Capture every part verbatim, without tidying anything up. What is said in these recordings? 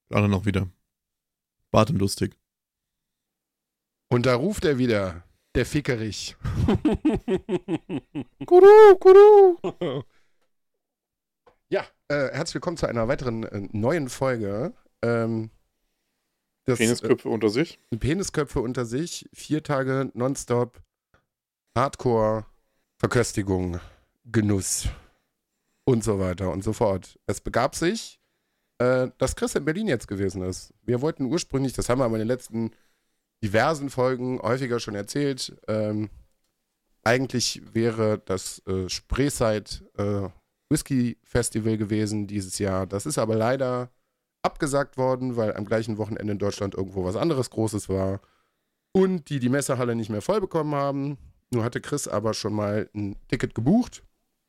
Alle noch wieder. Bart und lustig. Und da ruft er wieder, der Fickerich. Kuru, kuru. Ja, äh, herzlich willkommen zu einer weiteren äh, neuen Folge. Ähm, das, Penisköpfe äh, unter sich. Penisköpfe unter sich. Vier Tage nonstop Hardcore, Verköstigung, Genuss und so weiter und so fort. Es begab sich, äh, dass Chris in Berlin jetzt gewesen ist. Wir wollten ursprünglich, das haben wir aber in den letzten diversen Folgen häufiger schon erzählt, ähm, eigentlich wäre das äh, Spreeside äh, Whisky Festival gewesen dieses Jahr. Das ist aber leider abgesagt worden, weil am gleichen Wochenende in Deutschland irgendwo was anderes Großes war und die die Messehalle nicht mehr voll bekommen haben. Nur hatte Chris aber schon mal ein Ticket gebucht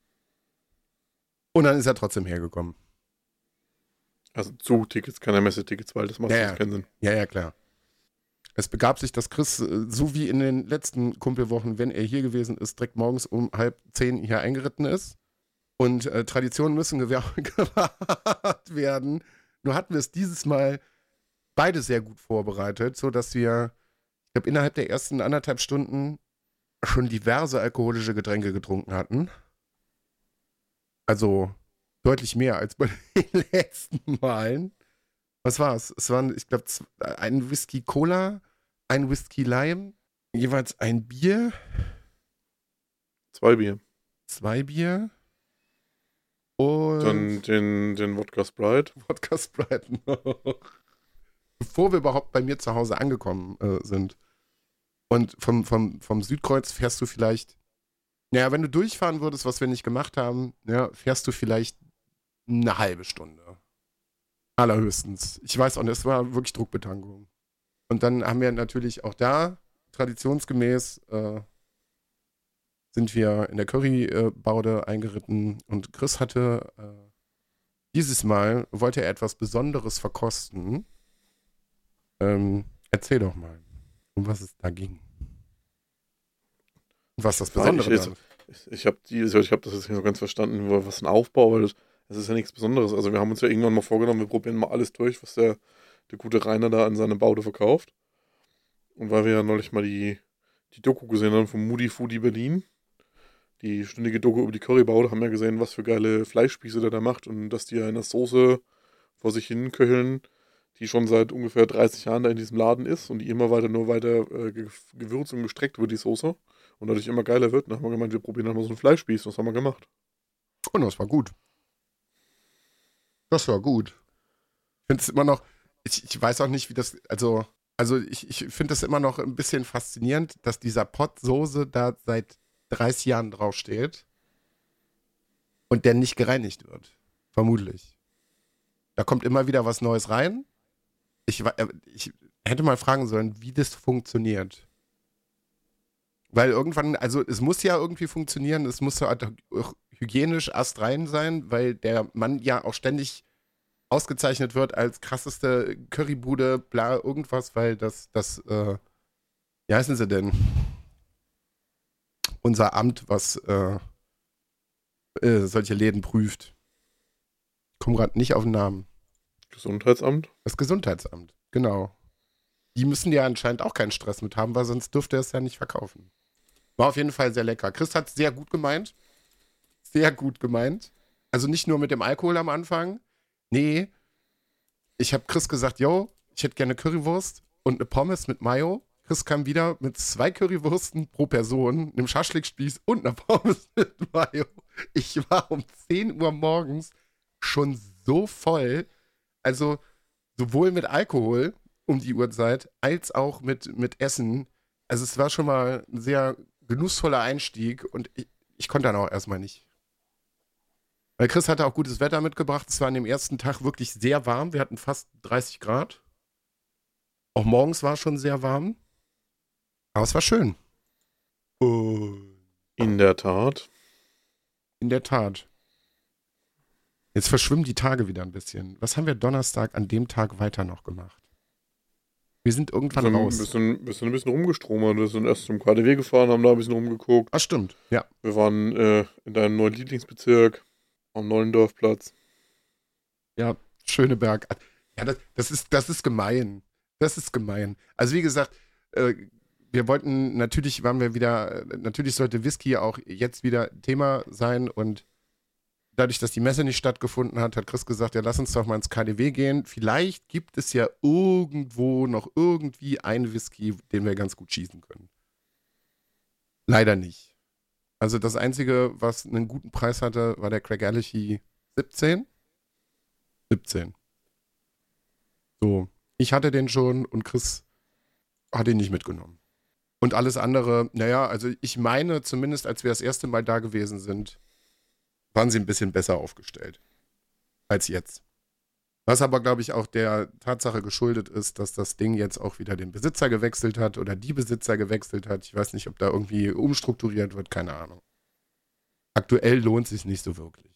und dann ist er trotzdem hergekommen. Also Zugtickets, keine Messetickets, weil das macht ja, jetzt ja. keinen Sinn. Ja, ja, klar. Es begab sich, dass Chris, so wie in den letzten Kumpelwochen, wenn er hier gewesen ist, direkt morgens um halb zehn hier eingeritten ist. Und äh, Traditionen müssen gewahrt werden. Nur hatten wir es dieses Mal beide sehr gut vorbereitet, sodass wir, ich glaube, innerhalb der ersten anderthalb Stunden schon diverse alkoholische Getränke getrunken hatten. Also deutlich mehr als bei den letzten Malen. Was war es? Es waren, ich glaube, ein Whisky Cola, ein Whisky Lime, jeweils ein Bier. Zwei Bier. Zwei Bier. Und dann den, den Wodka Sprite. Wodka Sprite noch. Bevor wir überhaupt bei mir zu Hause angekommen äh, sind. Und vom, vom, vom Südkreuz fährst du vielleicht, naja, wenn du durchfahren würdest, was wir nicht gemacht haben, ja, fährst du vielleicht eine halbe Stunde. Allerhöchstens. Ich weiß auch nicht, es war wirklich Druckbetankung. Und dann haben wir natürlich auch da, traditionsgemäß, äh, sind wir in der Currybaude eingeritten und Chris hatte äh, dieses Mal, wollte er etwas Besonderes verkosten. Ähm, erzähl doch mal, um was es da ging. Und was das Besondere ist. Ich, ich habe hab das jetzt nicht so ganz verstanden, was ein Aufbau, weil das, das ist ja nichts Besonderes. Also wir haben uns ja irgendwann mal vorgenommen, wir probieren mal alles durch, was der, der gute Rainer da an seine Baude verkauft. Und weil wir ja neulich mal die, die Doku gesehen haben von Moody Foodie Berlin, die stündige Doku über die Currybaude, haben ja gesehen, was für geile Fleischspieße der da macht und dass die ja in der Soße vor sich hin köcheln, die schon seit ungefähr dreißig Jahren da in diesem Laden ist und die immer weiter nur weiter äh, gewürzt und gestreckt wird, die Soße. Und dadurch immer geiler wird. Dann haben wir gemeint, wir probieren dann mal so einen Fleischspieß. Was haben wir gemacht? Und das war gut. Das war gut. Ich finde es immer noch, ich, ich weiß auch nicht, wie das, also, also ich, ich finde das immer noch ein bisschen faszinierend, dass dieser Pott Soße da seit dreißig Jahren draufsteht und der nicht gereinigt wird. Vermutlich. Da kommt immer wieder was Neues rein. Ich, ich hätte mal fragen sollen, wie das funktioniert. Weil irgendwann, also es muss ja irgendwie funktionieren, es muss ja hygienisch astrein sein, weil der Mann ja auch ständig ausgezeichnet wird als krasseste Currybude, bla, irgendwas, weil das, das, äh, wie heißen sie denn? Unser Amt, was äh, äh, solche Läden prüft. Ich komme gerade nicht auf den Namen. Gesundheitsamt? Das Gesundheitsamt, genau. Die müssen ja anscheinend auch keinen Stress mit haben, weil sonst dürfte er es ja nicht verkaufen. War auf jeden Fall sehr lecker. Chris hat es sehr gut gemeint. Sehr gut gemeint. Also nicht nur mit dem Alkohol am Anfang. Nee. Ich habe Chris gesagt, yo, ich hätte gerne Currywurst und eine Pommes mit Mayo. Chris kam wieder mit zwei Currywürsten pro Person, einem Schaschlikspieß und einer Pommes mit Mayo. Ich war um zehn Uhr morgens schon so voll. Also sowohl mit Alkohol um die Uhrzeit, als auch mit, mit Essen. Also es war schon mal ein sehr genussvoller Einstieg und ich, ich konnte dann auch erstmal nicht. Weil Chris hatte auch gutes Wetter mitgebracht. Es war an dem ersten Tag wirklich sehr warm. Wir hatten fast dreißig Grad. Auch morgens war es schon sehr warm. Aber es war schön. In der Tat. In der Tat. Jetzt verschwimmen die Tage wieder ein bisschen. Was haben wir Donnerstag an dem Tag weiter noch gemacht? Wir sind irgendwann wir sind, raus. Wir sind, wir sind ein bisschen rumgestromert. Wir sind erst zum K D W gefahren, haben da ein bisschen rumgeguckt. Ach, stimmt, ja. Wir waren äh, in deinem neuen Lieblingsbezirk am Neulendorfplatz. Ja, Schöneberg. Ja, das, das, ist, das ist gemein. Das ist gemein. Also wie gesagt, äh, wir wollten, natürlich waren wir wieder, natürlich sollte Whisky auch jetzt wieder Thema sein und dadurch, dass die Messe nicht stattgefunden hat, hat Chris gesagt, ja, lass uns doch mal ins K D W gehen. Vielleicht gibt es ja irgendwo noch irgendwie einen Whisky, den wir ganz gut schießen können. Leider nicht. Also das Einzige, was einen guten Preis hatte, war der Craigellachie siebzehn. siebzehn. So, ich hatte den schon und Chris hat ihn nicht mitgenommen. Und alles andere, naja, also ich meine, zumindest als wir das erste Mal da gewesen sind, waren sie ein bisschen besser aufgestellt als jetzt. Was aber, glaube ich, auch der Tatsache geschuldet ist, dass das Ding jetzt auch wieder den Besitzer gewechselt hat oder die Besitzer gewechselt hat. Ich weiß nicht, ob da irgendwie umstrukturiert wird, keine Ahnung. Aktuell lohnt sich nicht so wirklich.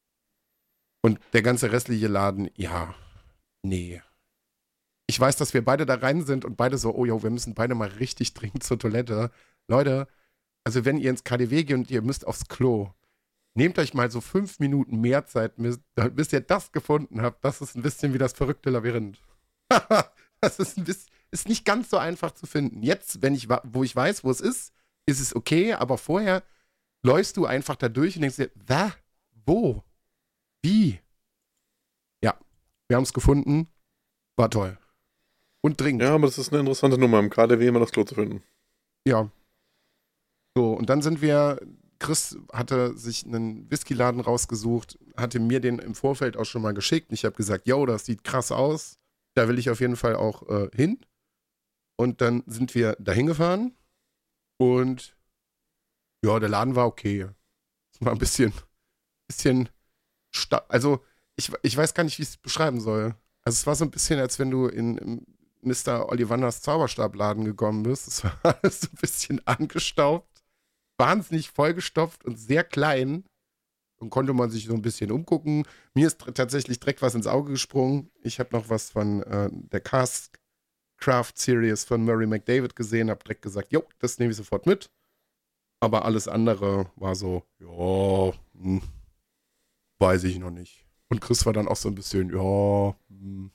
Und der ganze restliche Laden, ja, nee. Ich weiß, dass wir beide da rein sind und beide so, oh jo, wir müssen beide mal richtig dringend zur Toilette. Leute, also wenn ihr ins K D W geht und ihr müsst aufs Klo, nehmt euch mal so fünf Minuten mehr Zeit, bis ihr das gefunden habt. Das ist ein bisschen wie das verrückte Labyrinth. Das ist, ein bisschen, ist nicht ganz so einfach zu finden. Jetzt, wenn ich, wo ich weiß, wo es ist, ist es okay, aber vorher läufst du einfach da durch und denkst dir, da, wo, wie? Ja, wir haben es gefunden, war toll. Und dringend. Ja, aber das ist eine interessante Nummer, im K D W immer das Klo zu finden. Ja. So, und dann sind wir, Chris hatte sich einen Whiskyladen rausgesucht, hatte mir den im Vorfeld auch schon mal geschickt. Ich habe gesagt, yo, das sieht krass aus. Da will ich auf jeden Fall auch äh, hin. Und dann sind wir dahin gefahren. Und ja, der Laden war okay. Es war ein bisschen, bisschen, sta- also ich, ich weiß gar nicht, wie ich es beschreiben soll. Also es war so ein bisschen, als wenn du in, in Mister Ollivanders Zauberstabladen gekommen bist. Es war alles so ein bisschen angestaubt, wahnsinnig vollgestopft und sehr klein. Und konnte man sich so ein bisschen umgucken. Mir ist t- tatsächlich direkt was ins Auge gesprungen. Ich habe noch was von äh, der Cask Craft Series von Murray McDavid gesehen, habe direkt gesagt, jo, das nehme ich sofort mit. Aber alles andere war so, ja, hm, weiß ich noch nicht. Und Chris war dann auch so ein bisschen, ja, hm,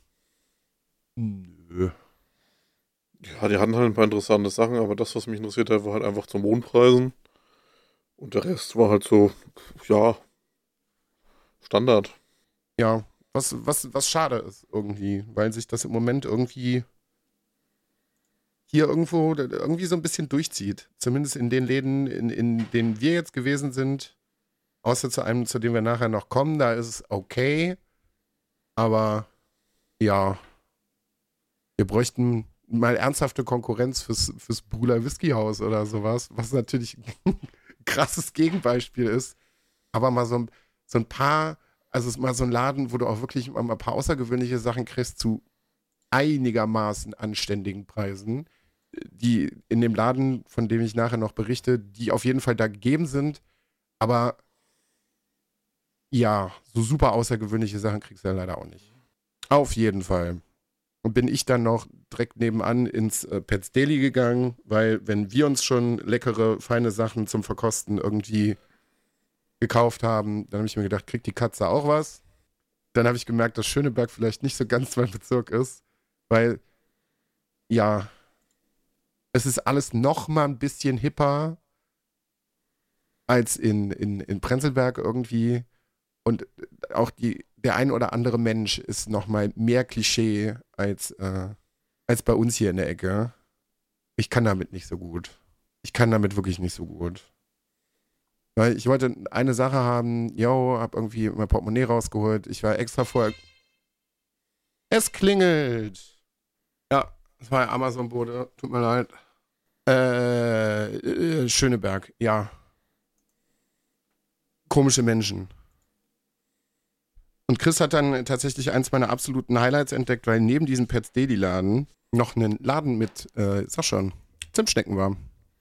nö. Ja, die hatten halt ein paar interessante Sachen, aber das, was mich interessiert hat, war halt einfach zu Mondpreisen. Und der Rest war halt so, ja, Standard. Ja, was, was, was schade ist irgendwie, weil sich das im Moment irgendwie hier irgendwo irgendwie so ein bisschen durchzieht. Zumindest in den Läden, in, in denen wir jetzt gewesen sind. Außer zu einem, zu dem wir nachher noch kommen, da ist es okay. Aber ja, wir bräuchten mal ernsthafte Konkurrenz fürs, fürs Buhler Whiskyhaus oder sowas, was natürlich ein krasses Gegenbeispiel ist. Aber mal so, ein- so ein paar, also es ist mal so ein Laden, wo du auch wirklich mal ein paar außergewöhnliche Sachen kriegst zu einigermaßen anständigen Preisen, die in dem Laden, von dem ich nachher noch berichte, die auf jeden Fall da gegeben sind. Aber ja, so super außergewöhnliche Sachen kriegst du ja leider auch nicht. Auf jeden Fall. Und bin ich dann noch direkt nebenan ins äh, Pets Deli gegangen, weil wenn wir uns schon leckere, feine Sachen zum Verkosten irgendwie gekauft haben, dann habe ich mir gedacht, kriegt die Katze auch was? Dann habe ich gemerkt, dass Schöneberg vielleicht nicht so ganz mein Bezirk ist, weil, ja, es ist alles noch mal ein bisschen hipper als in, in, in Prenzlberg irgendwie. Und auch die, der ein oder andere Mensch ist noch mal mehr Klischee als, äh, als bei uns hier in der Ecke. Ich kann damit nicht so gut. Ich kann damit wirklich nicht so gut. Weil ich wollte eine Sache haben, yo, hab irgendwie mein Portemonnaie rausgeholt. Ich war extra vorher. Es klingelt. Ja, das war Amazon-Bote. Tut mir leid. Äh, äh, Schöneberg, ja. Komische Menschen. Und Chris hat dann tatsächlich eins meiner absoluten Highlights entdeckt, weil neben diesem Pets Deli Laden noch ein Laden mit, äh, sag schon, Zimtschnecken war.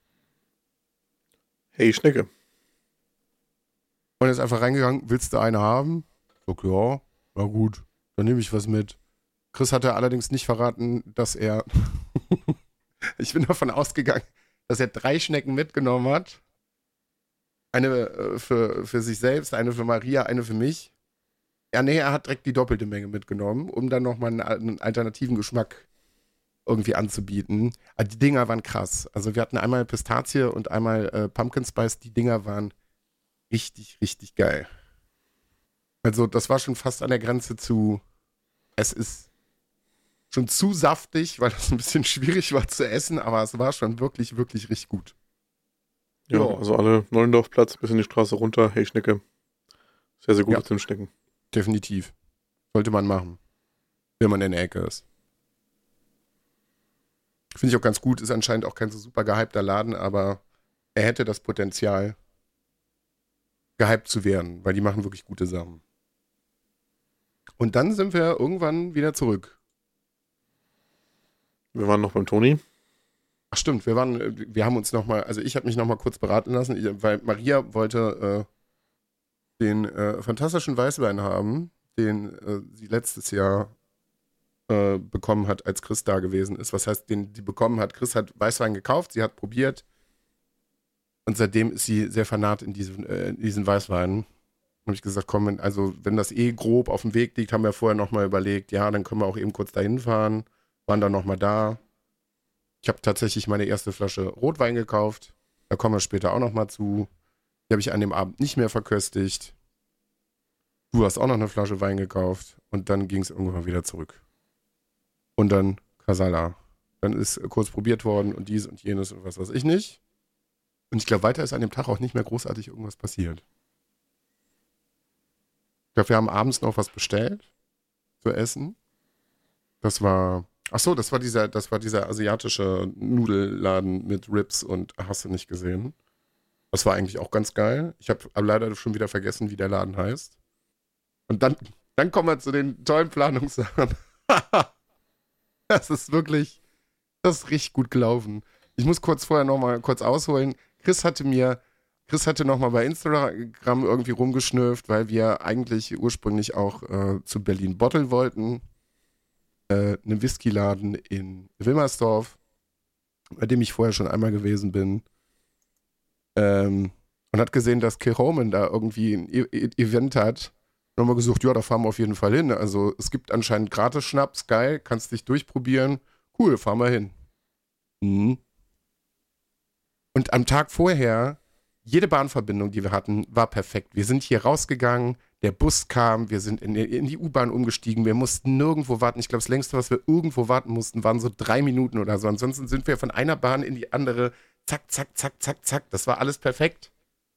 Hey, Schnecke. Und er ist einfach reingegangen, willst du eine haben? Sag, ja, na gut, dann nehme ich was mit. Chris hatte allerdings nicht verraten, dass er, ich bin davon ausgegangen, dass er drei Schnecken mitgenommen hat. Eine äh, für, für sich selbst, eine für Maria, eine für mich. Ja, nee, er hat direkt die doppelte Menge mitgenommen, um dann nochmal einen, einen alternativen Geschmack irgendwie anzubieten. Aber die Dinger waren krass. Also wir hatten einmal Pistazie und einmal äh, Pumpkin Spice. Die Dinger waren richtig, richtig geil. Also das war schon fast an der Grenze zu, es ist schon zu saftig, weil das ein bisschen schwierig war zu essen, aber es war schon wirklich, wirklich richtig gut. Ja, Ja. also alle Neulendorfplatz bis in die Straße runter, hey Schnecke. Sehr, sehr Ja, gute Zimtschnecken. definitiv. Sollte man machen, wenn man in der Ecke ist. Finde ich auch ganz gut, ist anscheinend auch kein so super gehypter Laden, aber er hätte das Potenzial, gehypt zu werden, weil die machen wirklich gute Sachen. Und dann sind wir irgendwann wieder zurück. Wir waren noch beim Toni. Ach stimmt, wir waren, äh, wir haben uns nochmal, also ich habe mich nochmal kurz beraten lassen, ich- weil Maria wollte äh, den äh, fantastischen Weißwein haben, den äh, sie letztes Jahr äh, bekommen hat, als Chris da gewesen ist. Was heißt, den sie bekommen hat? Chris hat Weißwein gekauft, sie hat probiert und seitdem ist sie sehr fanat in diesen, äh, in diesen Weißwein. Habe ich gesagt, komm, wenn- also wenn das eh grob auf dem Weg liegt, haben wir vorher nochmal überlegt, ja, dann können wir auch eben kurz dahin fahren, waren dann nochmal da. Ich habe tatsächlich meine erste Flasche Rotwein gekauft. Da kommen wir später auch nochmal zu. Die habe ich an dem Abend nicht mehr verköstigt. Du hast auch noch eine Flasche Wein gekauft. Und dann ging es irgendwann wieder zurück. Und dann Casala. Dann ist kurz probiert worden und dies und jenes und was weiß ich nicht. Und ich glaube, weiter ist an dem Tag auch nicht mehr großartig irgendwas passiert. Ich glaube, wir haben abends noch was bestellt zu essen. Das war, ach so, das war dieser, das war dieser asiatische Nudelladen mit Ribs und hast du nicht gesehen. Das war eigentlich auch ganz geil. Ich habe leider schon wieder vergessen, wie der Laden heißt. Und dann, dann kommen wir zu den tollen Planungssachen. Das ist wirklich, das ist richtig gut gelaufen. Ich muss kurz vorher nochmal kurz ausholen. Chris hatte mir, Chris hatte nochmal bei Instagram irgendwie rumgeschnürft, weil wir eigentlich ursprünglich auch äh, zu Berlin Bottle wollten. Äh, einen Whiskyladen in Wilmersdorf, bei dem ich vorher schon einmal gewesen bin. Ähm, und hat gesehen, dass Keromen da irgendwie ein e e Event hat. Und haben wir gesagt, ja, da fahren wir auf jeden Fall hin. Also es gibt anscheinend gratis Schnaps, geil, kannst dich durchprobieren. Cool, fahren wir hin. Mhm. Und am Tag vorher, jede Bahnverbindung, die wir hatten, war perfekt. Wir sind hier rausgegangen, der Bus kam, wir sind in, in die U-Bahn umgestiegen, wir mussten nirgendwo warten. Ich glaube, das längste, was wir irgendwo warten mussten, waren so drei Minuten oder so. Ansonsten sind wir von einer Bahn in die andere, zack, zack, zack, zack, zack. Das war alles perfekt.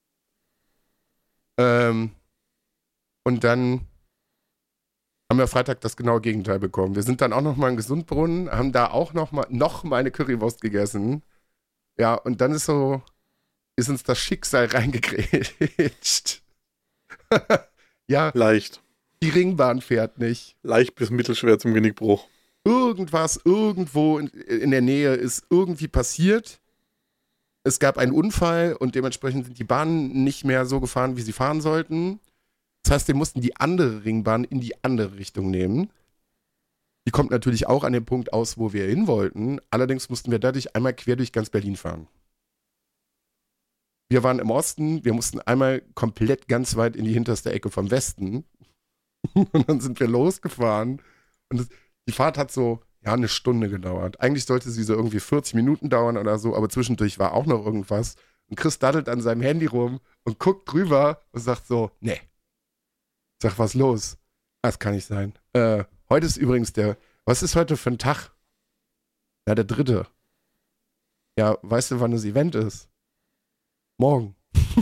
Ähm, und dann haben wir Freitag das genaue Gegenteil bekommen. Wir sind dann auch noch mal in Gesundbrunnen, haben da auch noch mal, noch mal eine Currywurst gegessen. Ja, und dann ist so, ist uns das Schicksal reingegrätscht. Ja, Leicht. die Ringbahn fährt nicht. Leicht bis mittelschwer zum Genickbruch. Irgendwas irgendwo in, in der Nähe ist irgendwie passiert. Es gab einen Unfall und dementsprechend sind die Bahnen nicht mehr so gefahren, wie sie fahren sollten. Das heißt, wir mussten die andere Ringbahn in die andere Richtung nehmen. Die kommt natürlich auch an dem Punkt aus, wo wir hin wollten. Allerdings mussten wir dadurch einmal quer durch ganz Berlin fahren. Wir waren im Osten, wir mussten einmal komplett ganz weit in die hinterste Ecke vom Westen. Und dann sind wir losgefahren. Und das, die Fahrt hat so, ja, eine Stunde gedauert. Eigentlich sollte sie so irgendwie vierzig Minuten dauern oder so, aber zwischendurch war auch noch irgendwas. Und Chris daddelt an seinem Handy rum und guckt drüber und sagt so, nee. Ich sag, was los? Das kann nicht sein. Äh, heute ist übrigens der, was ist heute für ein Tag? Ja, der dritte. Ja, weißt du, wann das Event ist? Morgen.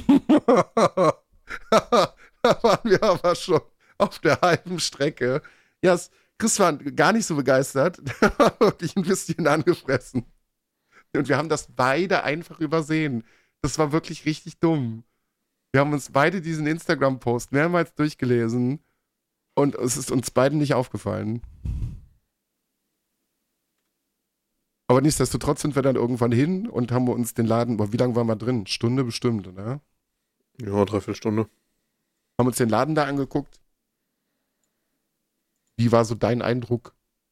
Da waren wir aber schon auf der halben Strecke. Ja, es, Chris war gar nicht so begeistert. Der war wirklich ein bisschen angefressen. Und wir haben das beide einfach übersehen. Das war wirklich richtig dumm. Wir haben uns beide diesen Instagram-Post mehrmals durchgelesen und es ist uns beiden nicht aufgefallen. Aber nichtsdestotrotz sind wir dann irgendwann hin und haben uns den Laden, boah, wie lange waren wir drin? Stunde bestimmt, oder? Ja, dreiviertel Stunde. Haben uns den Laden da angeguckt. Wie war so dein Eindruck?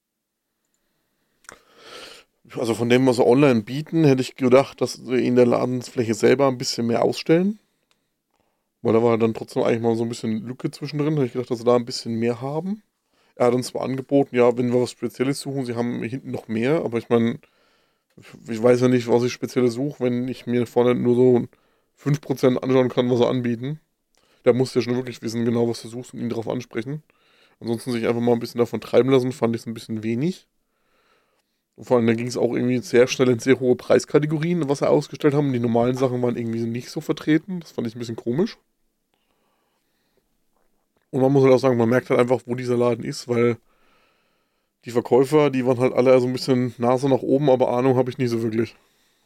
Also von dem, was sie online bieten, hätte ich gedacht, dass sie in der Ladensfläche selber ein bisschen mehr ausstellen. Weil da war dann trotzdem eigentlich mal so ein bisschen Lücke zwischendrin. Da habe ich gedacht, dass sie da ein bisschen mehr haben. Er hat uns zwar angeboten, ja, wenn wir was Spezielles suchen, sie haben hinten noch mehr, aber ich meine, ich weiß ja nicht, was ich Spezielles suche, wenn ich mir vorne nur so fünf Prozent anschauen kann, was sie anbieten. Da musst du ja schon wirklich wissen, genau was du suchst und ihn darauf ansprechen. Ansonsten sich einfach mal ein bisschen davon treiben lassen, fand ich es ein bisschen wenig. Und vor allem, da ging es auch irgendwie sehr schnell in sehr hohe Preiskategorien, was sie ausgestellt haben. Und die normalen Sachen waren irgendwie nicht so vertreten. Das fand ich ein bisschen komisch. Und man muss halt auch sagen, man merkt halt einfach, wo dieser Laden ist, weil die Verkäufer, die waren halt alle so ein bisschen Nase nach oben, aber Ahnung habe ich nie so wirklich.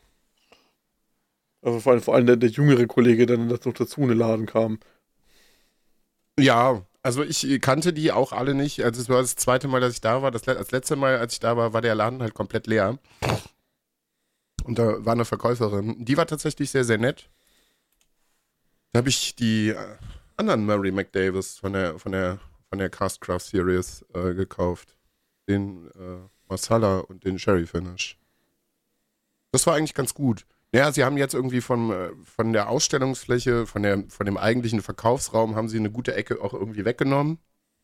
Also vor allem, vor allem der, der jüngere Kollege, der dann noch dazu in den Laden kam. Ja, also ich kannte die auch alle nicht. Also es war das zweite Mal, dass ich da war. Das, das letzte Mal, als ich da war, war der Laden halt komplett leer. Und da war eine Verkäuferin. Die war tatsächlich sehr, sehr nett. Da habe ich die äh, anderen Murray McDavis von der, von der, von der Castcraft Series äh, gekauft. Den äh, Marsala und den Sherry Finish. Das war eigentlich ganz gut. Ja, sie haben jetzt irgendwie von, äh, von der Ausstellungsfläche, von, der, von dem eigentlichen Verkaufsraum, haben sie eine gute Ecke auch irgendwie weggenommen.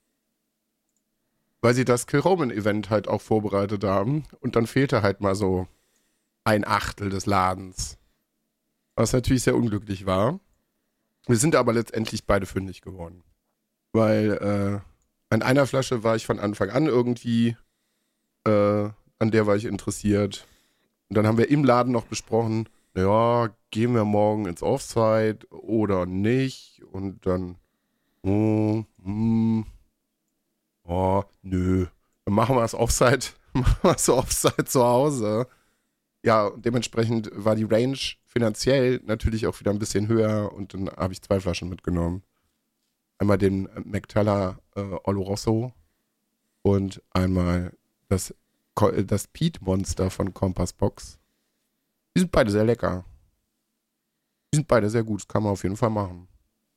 Weil sie das Kilroman-Event halt auch vorbereitet haben. Und dann fehlte halt mal so ein Achtel des Ladens. Was natürlich sehr unglücklich war. Wir sind aber letztendlich beide fündig geworden. Weil äh, an einer Flasche war ich von Anfang an irgendwie, äh, an der war ich interessiert. Und dann haben wir im Laden noch besprochen, ja, gehen wir morgen ins Offside oder nicht? Und dann, oh, hm, oh, nö. Dann machen wir das Offside, machen wir das Offside zu Hause. Ja, und dementsprechend war die Range finanziell natürlich auch wieder ein bisschen höher und dann habe ich zwei Flaschen mitgenommen. Einmal den Mactella äh, Oloroso und einmal das, das Peat Monster von Compass Box. Die sind beide sehr lecker. Die sind beide sehr gut. Das kann man auf jeden Fall machen.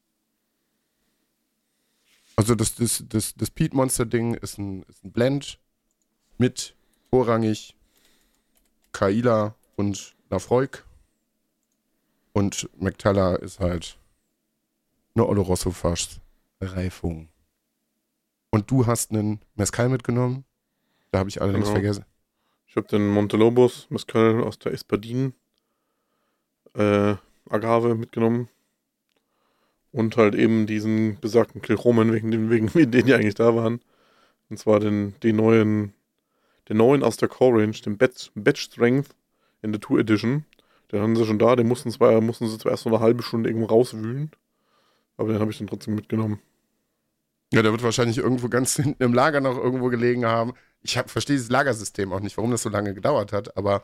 Also das, das, das, das Peat Monster Ding ist ein, ist ein Blend mit vorrangig Kaila und Lafroig. Und Mactella ist halt eine Oloroso Fass Reifung. Und du hast einen Mezcal mitgenommen. Da habe ich allerdings Genau. vergessen. Ich habe den Montelobos Mezcal aus der Espadin äh, Agave mitgenommen. Und halt eben diesen besagten Kilchomen, wegen den, wegen denen die eigentlich da waren. Und zwar den, den neuen, den neuen aus der Core Range, den Batch, Batch Strength in der Tour Edition. Den hatten sie schon da, den mussten, zwar, mussten sie zuerst noch eine halbe Stunde irgendwo rauswühlen. Aber den habe ich dann trotzdem mitgenommen. Ja, der wird wahrscheinlich irgendwo ganz hinten im Lager noch irgendwo gelegen haben. Ich hab, verstehe dieses Lagersystem auch nicht, warum das so lange gedauert hat, aber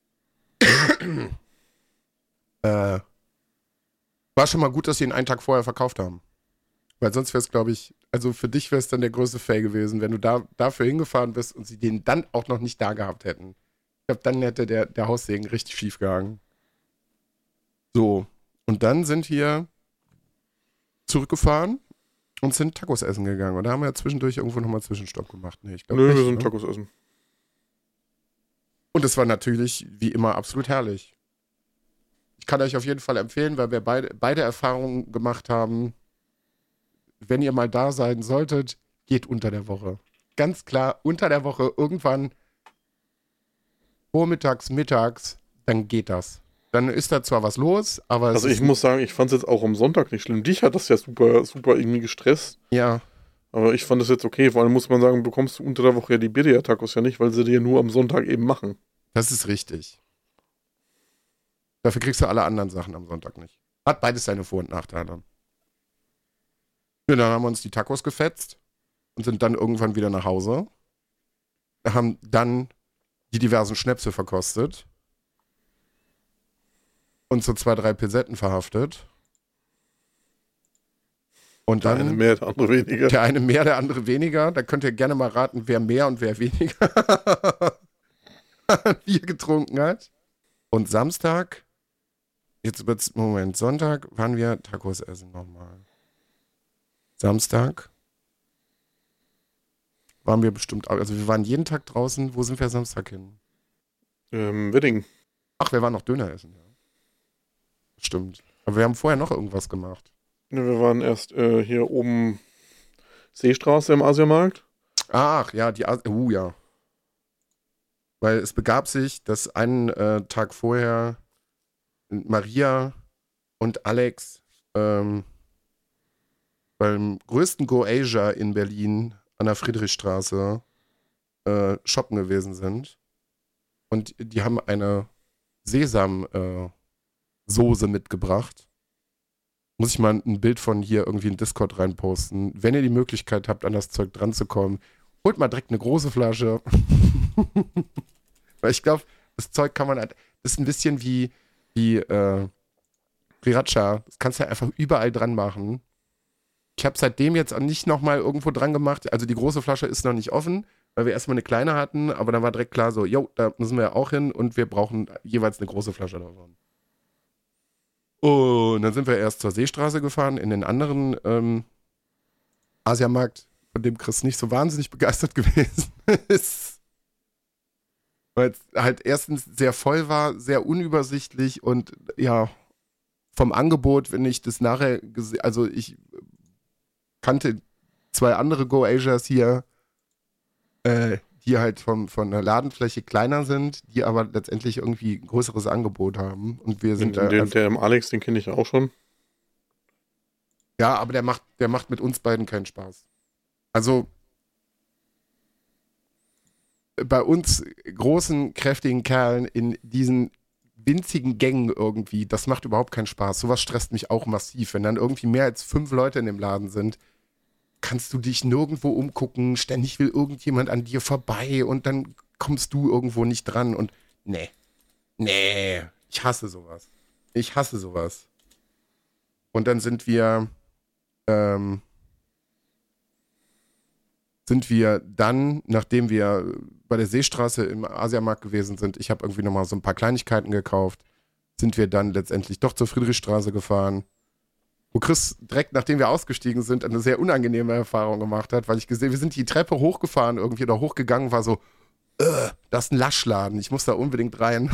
äh, war schon mal gut, dass sie ihn einen Tag vorher verkauft haben. Weil sonst wäre es, glaube ich, also für dich wäre es dann der größte Fail gewesen, wenn du da dafür hingefahren bist und sie den dann auch noch nicht da gehabt hätten. Ich glaube, dann hätte der, der Haussegen richtig schief gegangen. So, und dann sind wir zurückgefahren und sind Tacos essen gegangen. Und da haben wir ja zwischendurch irgendwo nochmal Zwischenstopp gemacht. Nee, ich glaube Nö, nicht, wir sind ne? Tacos essen. Und es war natürlich, wie immer, absolut herrlich. Ich kann euch auf jeden Fall empfehlen, weil wir beide, beide Erfahrungen gemacht haben, wenn ihr mal da sein solltet, geht unter der Woche. Ganz klar, unter der Woche irgendwann vormittags, mittags, dann geht das. Dann ist da zwar was los, aber es Also ich ist, muss sagen, ich fand es jetzt auch am Sonntag nicht schlimm. Dich hat das ja super, super irgendwie gestresst. ja, Aber ich fand das jetzt okay. Vor allem muss man sagen, bekommst du unter der Woche ja die Birria-Tacos ja nicht, weil sie dir nur am Sonntag eben machen. das ist richtig. Dafür kriegst du alle anderen Sachen am Sonntag nicht. Hat beides seine Vor- und Nachteile. Ja, dann haben wir uns die Tacos gefetzt und sind dann irgendwann wieder nach Hause. Haben dann die diversen Schnäpse verkostet. Und so zwei, drei Pilsetten verhaftet. Und Der dann eine mehr, der andere weniger. der eine mehr, der andere weniger. Da könnt ihr gerne mal raten, wer mehr und wer weniger Bier getrunken hat. Und Samstag, jetzt wird's, Moment, Sonntag waren wir Tacos essen nochmal. Samstag waren wir bestimmt, auch- also wir waren jeden Tag draußen. Wo sind wir Samstag hin? Ähm, Wedding. Ach, wir waren noch Döner essen, ja. Stimmt. Aber wir haben vorher noch irgendwas gemacht. Ja, wir waren erst äh, hier oben Seestraße im Asiamarkt. Ach, ja, die, As- uh, ja. Weil es begab sich, dass einen äh, Tag vorher Maria und Alex ähm, beim größten Go Asia in Berlin an der Friedrichstraße äh, shoppen gewesen sind. Und die haben eine Sesam-Soße mitgebracht. Muss ich mal ein Bild von hier irgendwie in Discord reinposten. Wenn ihr die Möglichkeit habt, an das Zeug dran zu kommen, holt mal direkt eine große Flasche. Weil ich glaube, das Zeug kann man halt, das ist ein bisschen wie, wie äh, Sriracha. Das kannst du halt einfach überall dran machen. Ich habe seitdem jetzt nicht nochmal irgendwo dran gemacht. Also die große Flasche ist noch nicht offen, weil wir erstmal eine kleine hatten, aber dann war direkt klar so, jo, da müssen wir ja auch hin und wir brauchen jeweils eine große Flasche davon. Und dann sind wir erst zur Seestraße gefahren, in den anderen ähm, Asiamarkt, von dem Chris nicht so wahnsinnig begeistert gewesen ist. Weil es halt erstens sehr voll war, sehr unübersichtlich und ja, vom Angebot, wenn ich das nachher gesehen, also ich kannte zwei andere Go Asias hier, äh, die halt vom, von der Ladenfläche kleiner sind, die aber letztendlich irgendwie ein größeres Angebot haben. Und wir sind Den, da. den, einfach- der im Alex, den kenne ich ja auch schon. ja, aber der macht, der macht mit uns beiden keinen Spaß. Also bei uns großen, kräftigen Kerlen in diesen winzigen Gängen irgendwie, das macht überhaupt keinen Spaß. Sowas stresst mich auch massiv. Wenn dann irgendwie mehr als fünf Leute in dem Laden sind, kannst du dich nirgendwo umgucken, ständig will irgendjemand an dir vorbei und dann kommst du irgendwo nicht dran und nee, nee, ich hasse sowas. Ich hasse sowas. Und dann sind wir, ähm, sind wir dann, nachdem wir bei der Seestraße im Asiamarkt gewesen sind, ich habe irgendwie nochmal so ein paar Kleinigkeiten gekauft, sind wir dann letztendlich doch zur Friedrichstraße gefahren, wo Chris direkt, nachdem wir ausgestiegen sind, eine sehr unangenehme Erfahrung gemacht hat, weil ich gesehen, wir sind die Treppe hochgefahren irgendwie oder hochgegangen, war so, äh, das ist ein Laschladen, ich muss da unbedingt rein.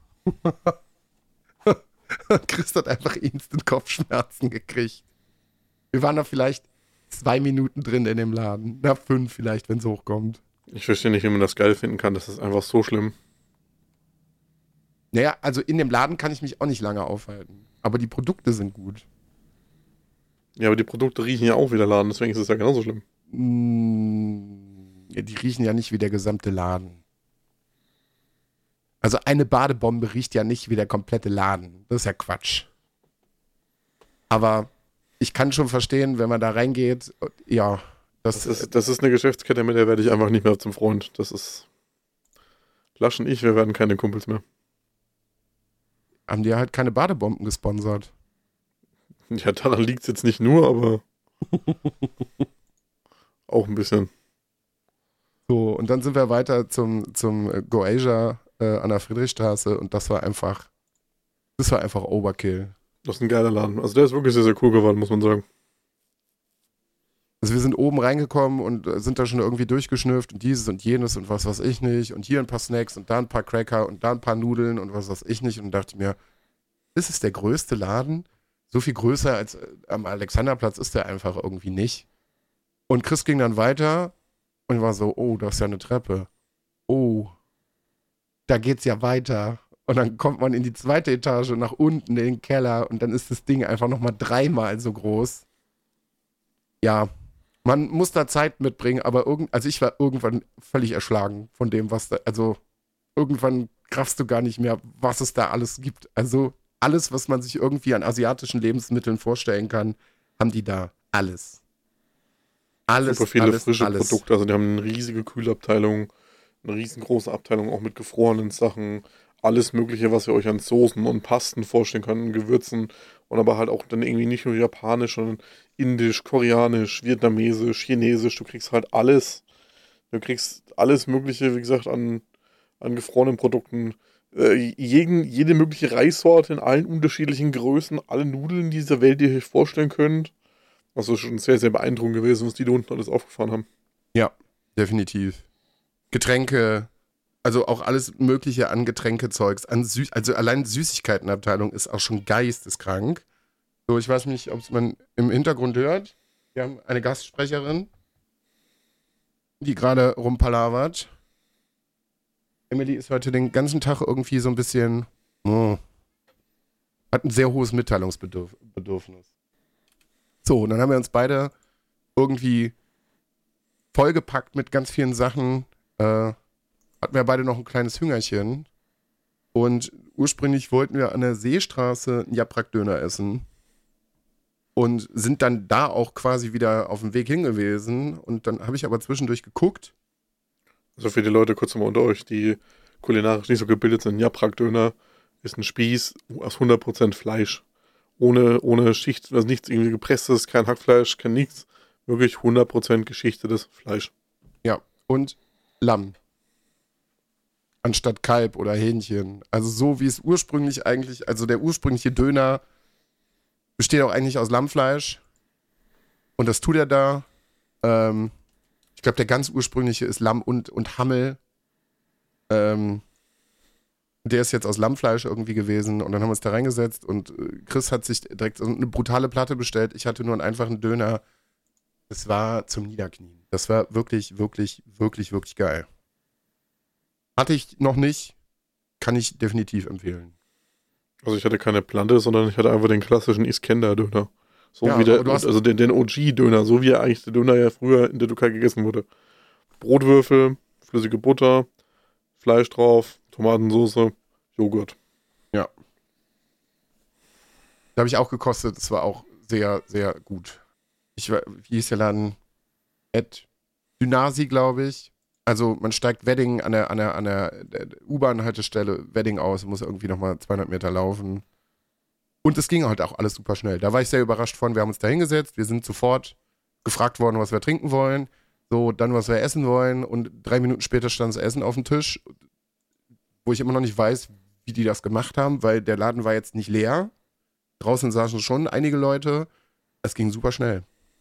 Und Chris hat einfach instant Kopfschmerzen gekriegt. Wir waren da vielleicht zwei Minuten drin in dem Laden. Na, fünf vielleicht, wenn es hochkommt. Ich verstehe nicht, wie man das geil finden kann. Das ist einfach so schlimm. Naja, also in dem Laden kann ich mich auch nicht lange aufhalten. Aber die Produkte sind gut. Ja, aber die Produkte riechen ja auch wie der Laden, deswegen ist es ja genauso schlimm. Mm, ja, die riechen ja nicht wie der gesamte Laden. Also eine Badebombe riecht ja nicht wie der komplette Laden. Das ist ja Quatsch. Aber ich kann schon verstehen, wenn man da reingeht, ja, das, Das ist, das ist eine Geschäftskette, mit der werde ich einfach nicht mehr zum Freund. Das ist. Lasch und ich, wir werden keine Kumpels mehr. haben die halt keine Badebomben gesponsert. Ja, daran liegt es jetzt nicht nur, aber. auch ein bisschen. So, und dann sind wir weiter zum, zum äh, Go Asia äh, an der Friedrichstraße und das war einfach, das war einfach Overkill. Das ist ein geiler Laden. Also der ist wirklich sehr, sehr cool geworden, muss man sagen. Also wir sind oben reingekommen und äh, sind da schon irgendwie durchgeschnüfft und dieses und jenes und was weiß ich nicht und hier ein paar Snacks und da ein paar Cracker und da ein paar Nudeln und was weiß ich nicht und dachte mir, ist es der größte Laden? So viel größer als äh, am Alexanderplatz ist der einfach irgendwie nicht. Und Chris ging dann weiter und war so, oh, da ist ja eine Treppe. Oh, da geht's ja weiter. Und dann kommt man in die zweite Etage nach unten in den Keller und dann ist das Ding einfach nochmal dreimal so groß. Ja, man muss da Zeit mitbringen, aber irgend, also ich war irgendwann völlig erschlagen von dem, was da, also irgendwann raffst du gar nicht mehr, was es da alles gibt. Also alles, was man sich irgendwie an asiatischen Lebensmitteln vorstellen kann, haben die da. Alles. Alles, Super viele alles, frische alles. Produkte. Also die haben eine riesige Kühlabteilung, eine riesengroße Abteilung auch mit gefrorenen Sachen. Alles Mögliche, was ihr euch an Soßen und Pasten vorstellen könnt, und Gewürzen. Und aber halt auch dann irgendwie nicht nur japanisch, sondern indisch, koreanisch, vietnamesisch, chinesisch. Du kriegst halt alles. Du kriegst alles Mögliche, wie gesagt, an, an gefrorenen Produkten. Äh, jeden, jede mögliche Reissorte in allen unterschiedlichen Größen. Alle Nudeln dieser Welt, die ihr euch vorstellen könnt. Also schon sehr, sehr beeindruckend gewesen, was die da unten alles aufgefahren haben. Ja, definitiv. Getränke, also auch alles Mögliche an Getränkezeugs, an Süß, also allein Süßigkeitenabteilung ist auch schon geisteskrank. So, ich weiß nicht, ob es man im Hintergrund hört. Wir haben eine Gastsprecherin, die gerade rumpalavert. Emily ist heute den ganzen Tag irgendwie so ein bisschen, oh, hat ein sehr hohes Mitteilungsbedürfnis. So, und dann haben wir uns beide irgendwie vollgepackt mit ganz vielen Sachen. Äh, hatten wir beide noch ein kleines Hüngerchen. Und ursprünglich wollten wir an der Seestraße einen Japrak-Döner essen. Und sind dann da auch quasi wieder auf dem Weg hin gewesen. Und dann habe ich aber zwischendurch geguckt. Also für die Leute kurz mal unter euch, die kulinarisch nicht so gebildet sind, Japrak-Döner ist ein Spieß aus hundert Prozent Fleisch. Ohne, ohne Schicht, also nichts irgendwie gepresstes, kein Hackfleisch, kein nichts. Wirklich hundert Prozent geschichtetes Fleisch. Ja, und Lamm. Anstatt Kalb oder Hähnchen. Also so wie es ursprünglich eigentlich, also der ursprüngliche Döner besteht auch eigentlich aus Lammfleisch. Und das tut er da. Ähm, ich glaube, der ganz ursprüngliche ist Lamm und, und Hammel. Ähm, der ist jetzt aus Lammfleisch irgendwie gewesen. Und dann haben wir uns da reingesetzt. Und Chris hat sich direkt so eine brutale Platte bestellt. Ich hatte nur einen einfachen Döner. Es war zum Niederknien. Das war wirklich, wirklich, wirklich, wirklich geil. Hatte ich noch nicht. Kann ich definitiv empfehlen. Also ich hatte keine Plante, sondern ich hatte einfach den klassischen Iskender-Döner. So Ja, wie der, aber du hast- also den, den O G-Döner, so wie eigentlich der Döner ja früher in der Türkei gegessen wurde. Brotwürfel, flüssige Butter, Fleisch drauf, Tomatensauce, Joghurt. Ja. Da habe ich auch gekostet. Das war auch sehr, sehr gut. Ich, war- wie hieß der Laden? Ed Dynasi, glaube ich. Also man steigt Wedding an der, an der, an der, der U-Bahn-Haltestelle Wedding aus, muss irgendwie nochmal zweihundert Meter laufen. Und es ging halt auch alles super schnell. Da war ich sehr überrascht von. Wir haben uns da hingesetzt, wir sind sofort gefragt worden, was wir trinken wollen. So, dann, was wir essen wollen. Und drei Minuten später stand das Essen auf dem Tisch, wo ich immer noch nicht weiß, wie die das gemacht haben, weil der Laden war jetzt nicht leer. Draußen saßen schon einige Leute. Es ging super schnell.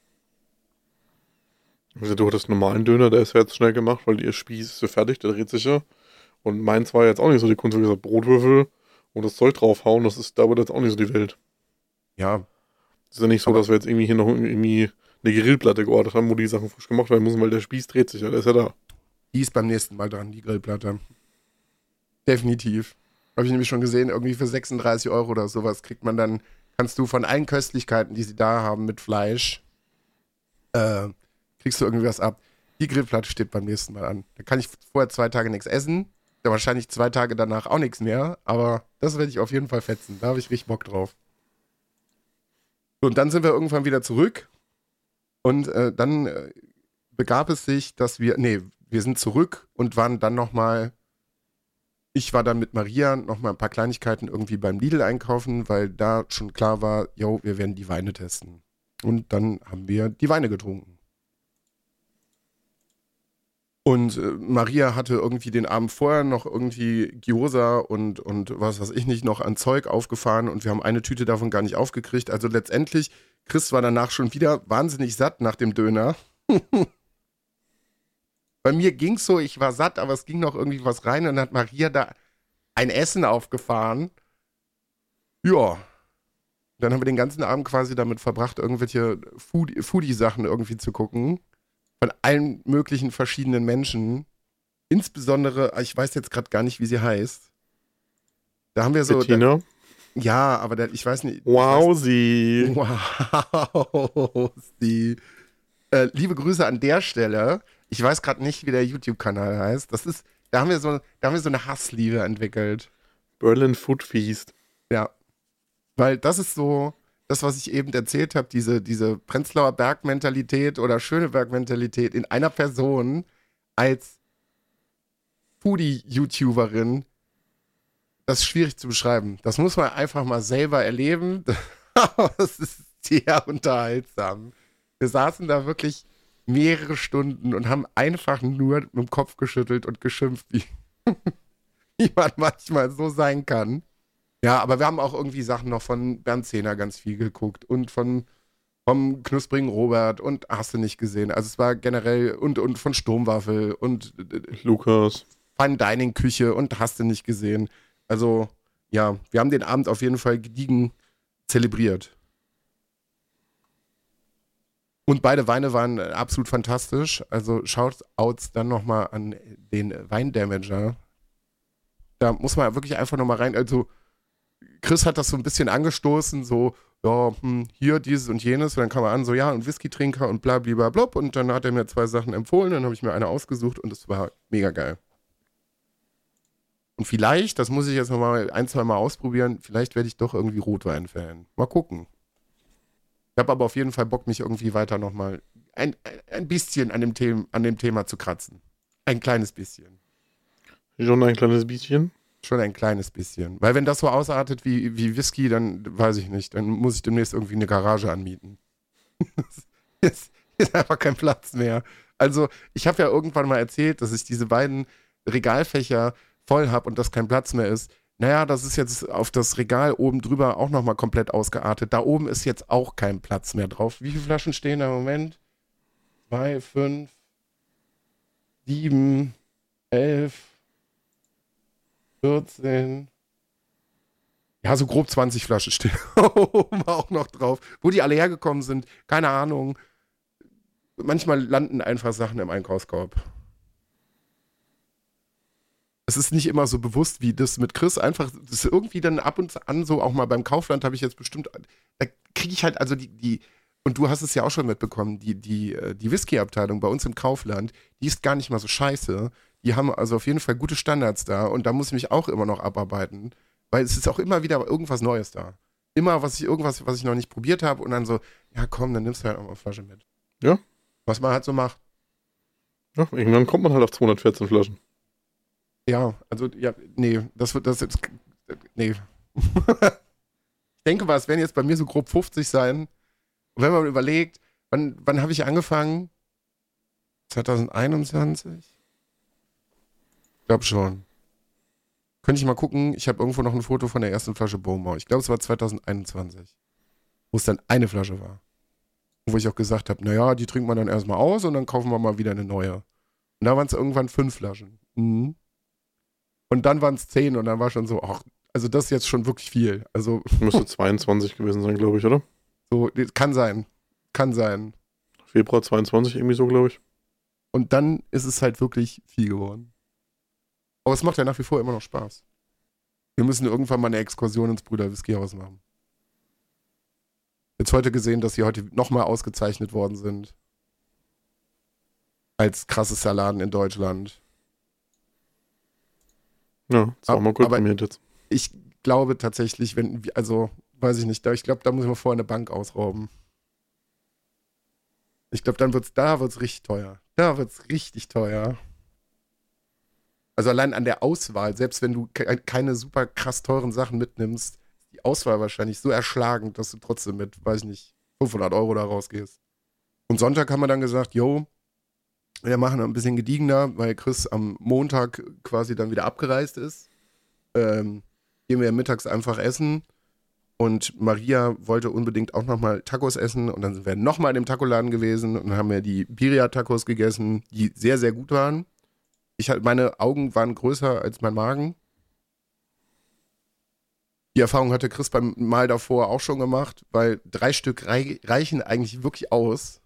Also du hattest einen normalen Döner, der ist ja jetzt schnell gemacht, weil ihr Spieß ist ja fertig, der dreht sich ja. Und meins war jetzt auch nicht so die Kunst, wie gesagt, Brotwürfel und das Zeug draufhauen, das ist, da wird jetzt auch nicht so die Welt. Ja, Es ist ja nicht so, Aber- dass wir jetzt irgendwie hier noch irgendwie eine Grillplatte geordert haben, wo die Sachen frisch gemacht werden müssen, weil der Spieß dreht sich ja, der ist ja da. die ist beim nächsten Mal dran, die Grillplatte. Definitiv. Habe ich nämlich schon gesehen, irgendwie für sechsunddreißig Euro oder sowas kriegt man dann, kannst du von allen Köstlichkeiten, die sie da haben mit Fleisch, äh, kriegst du irgendwie was ab. Die Grillplatte steht beim nächsten Mal an. Da kann ich vorher zwei Tage nichts essen, dann wahrscheinlich zwei Tage danach auch nichts mehr, aber das werde ich auf jeden Fall fetzen. Da habe ich richtig Bock drauf. So, und dann sind wir irgendwann wieder zurück und äh, dann äh, begab es sich, dass wir, nee, wir sind zurück und waren dann nochmal, ich war dann mit Maria nochmal ein paar Kleinigkeiten irgendwie beim Lidl einkaufen, weil da schon klar war, yo, wir werden die Weine testen. Und dann haben wir die Weine getrunken. Und äh, Maria hatte irgendwie den Abend vorher noch irgendwie Gyoza und, und was weiß ich nicht noch an Zeug aufgefahren und wir haben eine Tüte davon gar nicht aufgekriegt. Also letztendlich, Chris war danach schon wieder wahnsinnig satt nach dem Döner. Bei mir ging's so, ich war satt, aber es ging noch irgendwie was rein und dann hat Maria da ein Essen aufgefahren. Ja. Dann haben wir den ganzen Abend quasi damit verbracht, irgendwelche Food Foodie-Sachen irgendwie zu gucken. Von allen möglichen verschiedenen Menschen. Insbesondere, ich weiß jetzt gerade gar nicht, wie sie heißt. Da haben wir so. Bettina? Da, ja, aber der, ich weiß nicht. Wow, sie. Wow, sie. Äh, liebe Grüße an der Stelle. Ich weiß gerade nicht, wie der YouTube-Kanal heißt. Das ist, da haben wir so, da haben wir so eine Hassliebe entwickelt. Berlin Food Feast. Ja. Weil das ist so, das, was ich eben erzählt habe, diese, diese Prenzlauer Berg-Mentalität oder Schöneberg-Mentalität in einer Person als Foodie-YouTuberin, das ist schwierig zu beschreiben. Das muss man einfach mal selber erleben. Aber es ist sehr unterhaltsam. Wir saßen da wirklich mehrere Stunden und haben einfach nur mit dem Kopf geschüttelt und geschimpft, wie, wie man manchmal so sein kann. Ja, aber wir haben auch irgendwie Sachen noch von Bernd Zehner ganz viel geguckt und von vom knusprigen Robert und hast du nicht gesehen. Also es war generell und, und von Sturmwaffel und Lukas. Fine Dining Küche und hast du nicht gesehen. Also ja, wir haben den Abend auf jeden Fall gediegen zelebriert. Und beide Weine waren absolut fantastisch. Also Shoutouts dann nochmal an den Weindamager. Da muss man wirklich einfach nochmal rein. Also Chris hat das so ein bisschen angestoßen, so, ja, hm, hier dieses und jenes. Und dann kam er an, so, ja, und Whisky-Trinker und bla, bla, bla. Und dann hat er mir zwei Sachen empfohlen. Dann habe ich mir eine ausgesucht und es war mega geil. Und vielleicht, das muss ich jetzt nochmal ein, zwei Mal ausprobieren, vielleicht werde ich doch irgendwie Rotwein-Fan. Mal gucken. Ich habe aber auf jeden Fall Bock, mich irgendwie weiter nochmal ein, ein bisschen an dem, Thema, an dem Thema zu kratzen. Ein kleines bisschen. Schon ein kleines bisschen? Schon ein kleines bisschen. Weil wenn das so ausartet wie, wie Whisky, dann weiß ich nicht. Dann muss ich demnächst irgendwie eine Garage anmieten. Jetzt ist einfach kein Platz mehr. Also ich habe ja irgendwann mal erzählt, dass ich diese beiden Regalfächer voll habe und dass kein Platz mehr ist. Naja, das ist jetzt auf das Regal oben drüber auch nochmal komplett ausgeartet. Da oben ist jetzt auch kein Platz mehr drauf. Wie viele Flaschen stehen da im Moment? Zwei, fünf, sieben, elf, vierzehn. Ja, so grob zwanzig Flaschen stehen oben auch noch drauf. Wo die alle hergekommen sind, keine Ahnung. Manchmal landen einfach Sachen im Einkaufskorb. Es ist nicht immer so bewusst wie das mit Chris. Einfach, das ist irgendwie dann ab und an so, auch mal beim Kaufland habe ich jetzt bestimmt, da kriege ich halt also die, die, und du hast es ja auch schon mitbekommen, die, die, die Whisky-Abteilung bei uns im Kaufland, die ist gar nicht mal so scheiße. Die haben also auf jeden Fall gute Standards da und da muss ich mich auch immer noch abarbeiten, weil es ist auch immer wieder irgendwas Neues da. Immer was ich, irgendwas, was ich noch nicht probiert habe und dann so, ja komm, dann nimmst du halt auch mal eine Flasche mit. Ja. Was man halt so macht. Ja, irgendwann kommt man halt auf zweihundertvierzehn Flaschen. Ja, also, ja, nee, das wird, das jetzt, nee. Ich denke mal, es werden jetzt bei mir so grob fünfzig sein. Und wenn man überlegt, wann, wann habe ich angefangen? zwanzig einundzwanzig? Ich glaube schon. Könnte ich mal gucken, ich habe irgendwo noch ein Foto von der ersten Flasche Bowmore. Ich glaube, es war zwanzig einundzwanzig. Wo es dann eine Flasche war. Wo ich auch gesagt habe, naja, die trinkt man dann erstmal aus und dann kaufen wir mal wieder eine neue. Und da waren es irgendwann fünf Flaschen. Mhm. Und dann waren es zehn und dann war schon so, ach, also das ist jetzt schon wirklich viel. Also müsste zweiundzwanzig gewesen sein, glaube ich, oder? So, kann sein. Kann sein. Februar zweiundzwanzig, irgendwie so, glaube ich. Und dann ist es halt wirklich viel geworden. Aber es macht ja nach wie vor immer noch Spaß. Wir müssen irgendwann mal eine Exkursion ins Brüder Whiskyhaus machen. Jetzt heute gesehen, dass sie heute nochmal ausgezeichnet worden sind. Als krassester Laden in Deutschland. Ja, das war mal gut aber bei mir jetzt. Ich glaube tatsächlich, wenn, also, weiß ich nicht, ich glaube, da muss ich mal vorher eine Bank ausrauben. Ich glaube, dann wird's, da wird's richtig teuer. Da wird's richtig teuer. Also allein an der Auswahl, selbst wenn du ke- keine super krass teuren Sachen mitnimmst, die Auswahl wahrscheinlich so erschlagend, dass du trotzdem mit, weiß ich nicht, fünfhundert Euro da rausgehst. Und Sonntag haben wir dann gesagt, yo, wir machen ein bisschen gediegener, weil Chris am Montag quasi dann wieder abgereist ist. Ähm, gehen wir mittags einfach essen. Und Maria wollte unbedingt auch nochmal Tacos essen. Und dann sind wir nochmal in dem Tacoladen gewesen und haben wir die Birria-Tacos gegessen, die sehr, sehr gut waren. Ich halt, meine Augen waren größer als mein Magen. Die Erfahrung hatte Chris beim Mal davor auch schon gemacht, weil drei Stück rei- reichen eigentlich wirklich aus.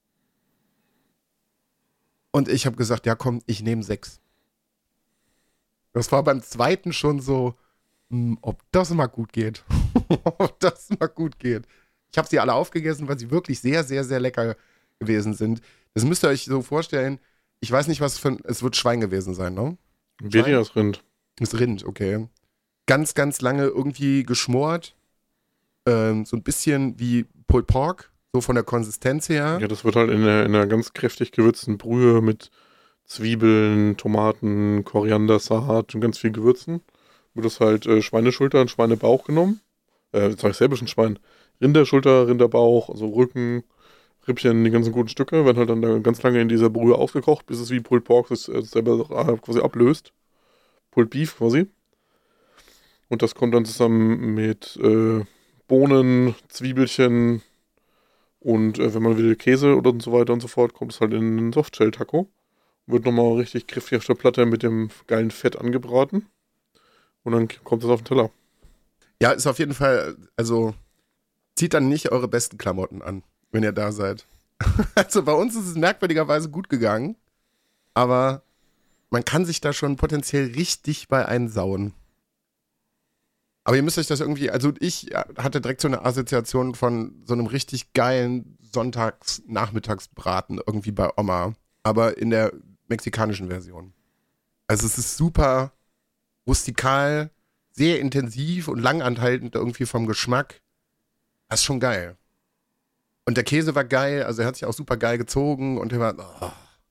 Und ich habe gesagt, ja komm, ich nehme sechs. Das war beim zweiten schon so, mh, ob das mal gut geht. Ob das mal gut geht. Ich habe sie alle aufgegessen, weil sie wirklich sehr, sehr, sehr lecker gewesen sind. Das müsst ihr euch so vorstellen. Ich weiß nicht, was für ein, es wird Schwein gewesen sein, ne? Birria ist Rind. Ist Rind, okay. Ganz, ganz lange irgendwie geschmort. Ähm, so ein bisschen wie Pulled Pork, so von der Konsistenz her. Ja, das wird halt in einer, in einer ganz kräftig gewürzten Brühe mit Zwiebeln, Tomaten, Koriandersalat und ganz viel Gewürzen. Wird das halt äh, Schweineschulter und Schweinebauch genommen. Äh, jetzt sag ich selber schon Schwein. Rinderschulter, Rinderbauch, also Rücken, Rippchen, die ganzen guten Stücke, werden halt dann da ganz lange in dieser Brühe aufgekocht, bis es wie Pulled Pork das äh, selber äh, quasi ablöst. Pulled Beef quasi. Und das kommt dann zusammen mit äh, Bohnen, Zwiebelchen und äh, wenn man will Käse oder und so weiter und so fort, kommt es halt in einen Softshell-Taco. Wird nochmal richtig kräftig auf der Platte mit dem geilen Fett angebraten. Und dann kommt es auf den Teller. Ja, ist auf jeden Fall, also zieht dann nicht eure besten Klamotten an, wenn ihr da seid. Also bei uns ist es merkwürdigerweise gut gegangen, aber man kann sich da schon potenziell richtig bei einsauen. Aber ihr müsst euch das irgendwie, also ich hatte direkt so eine Assoziation von so einem richtig geilen Sonntags-Nachmittagsbraten irgendwie bei Oma, aber in der mexikanischen Version. Also es ist super rustikal, sehr intensiv und langanhaltend irgendwie vom Geschmack. Das ist schon geil. Und der Käse war geil, also er hat sich auch super geil gezogen und er war, oh,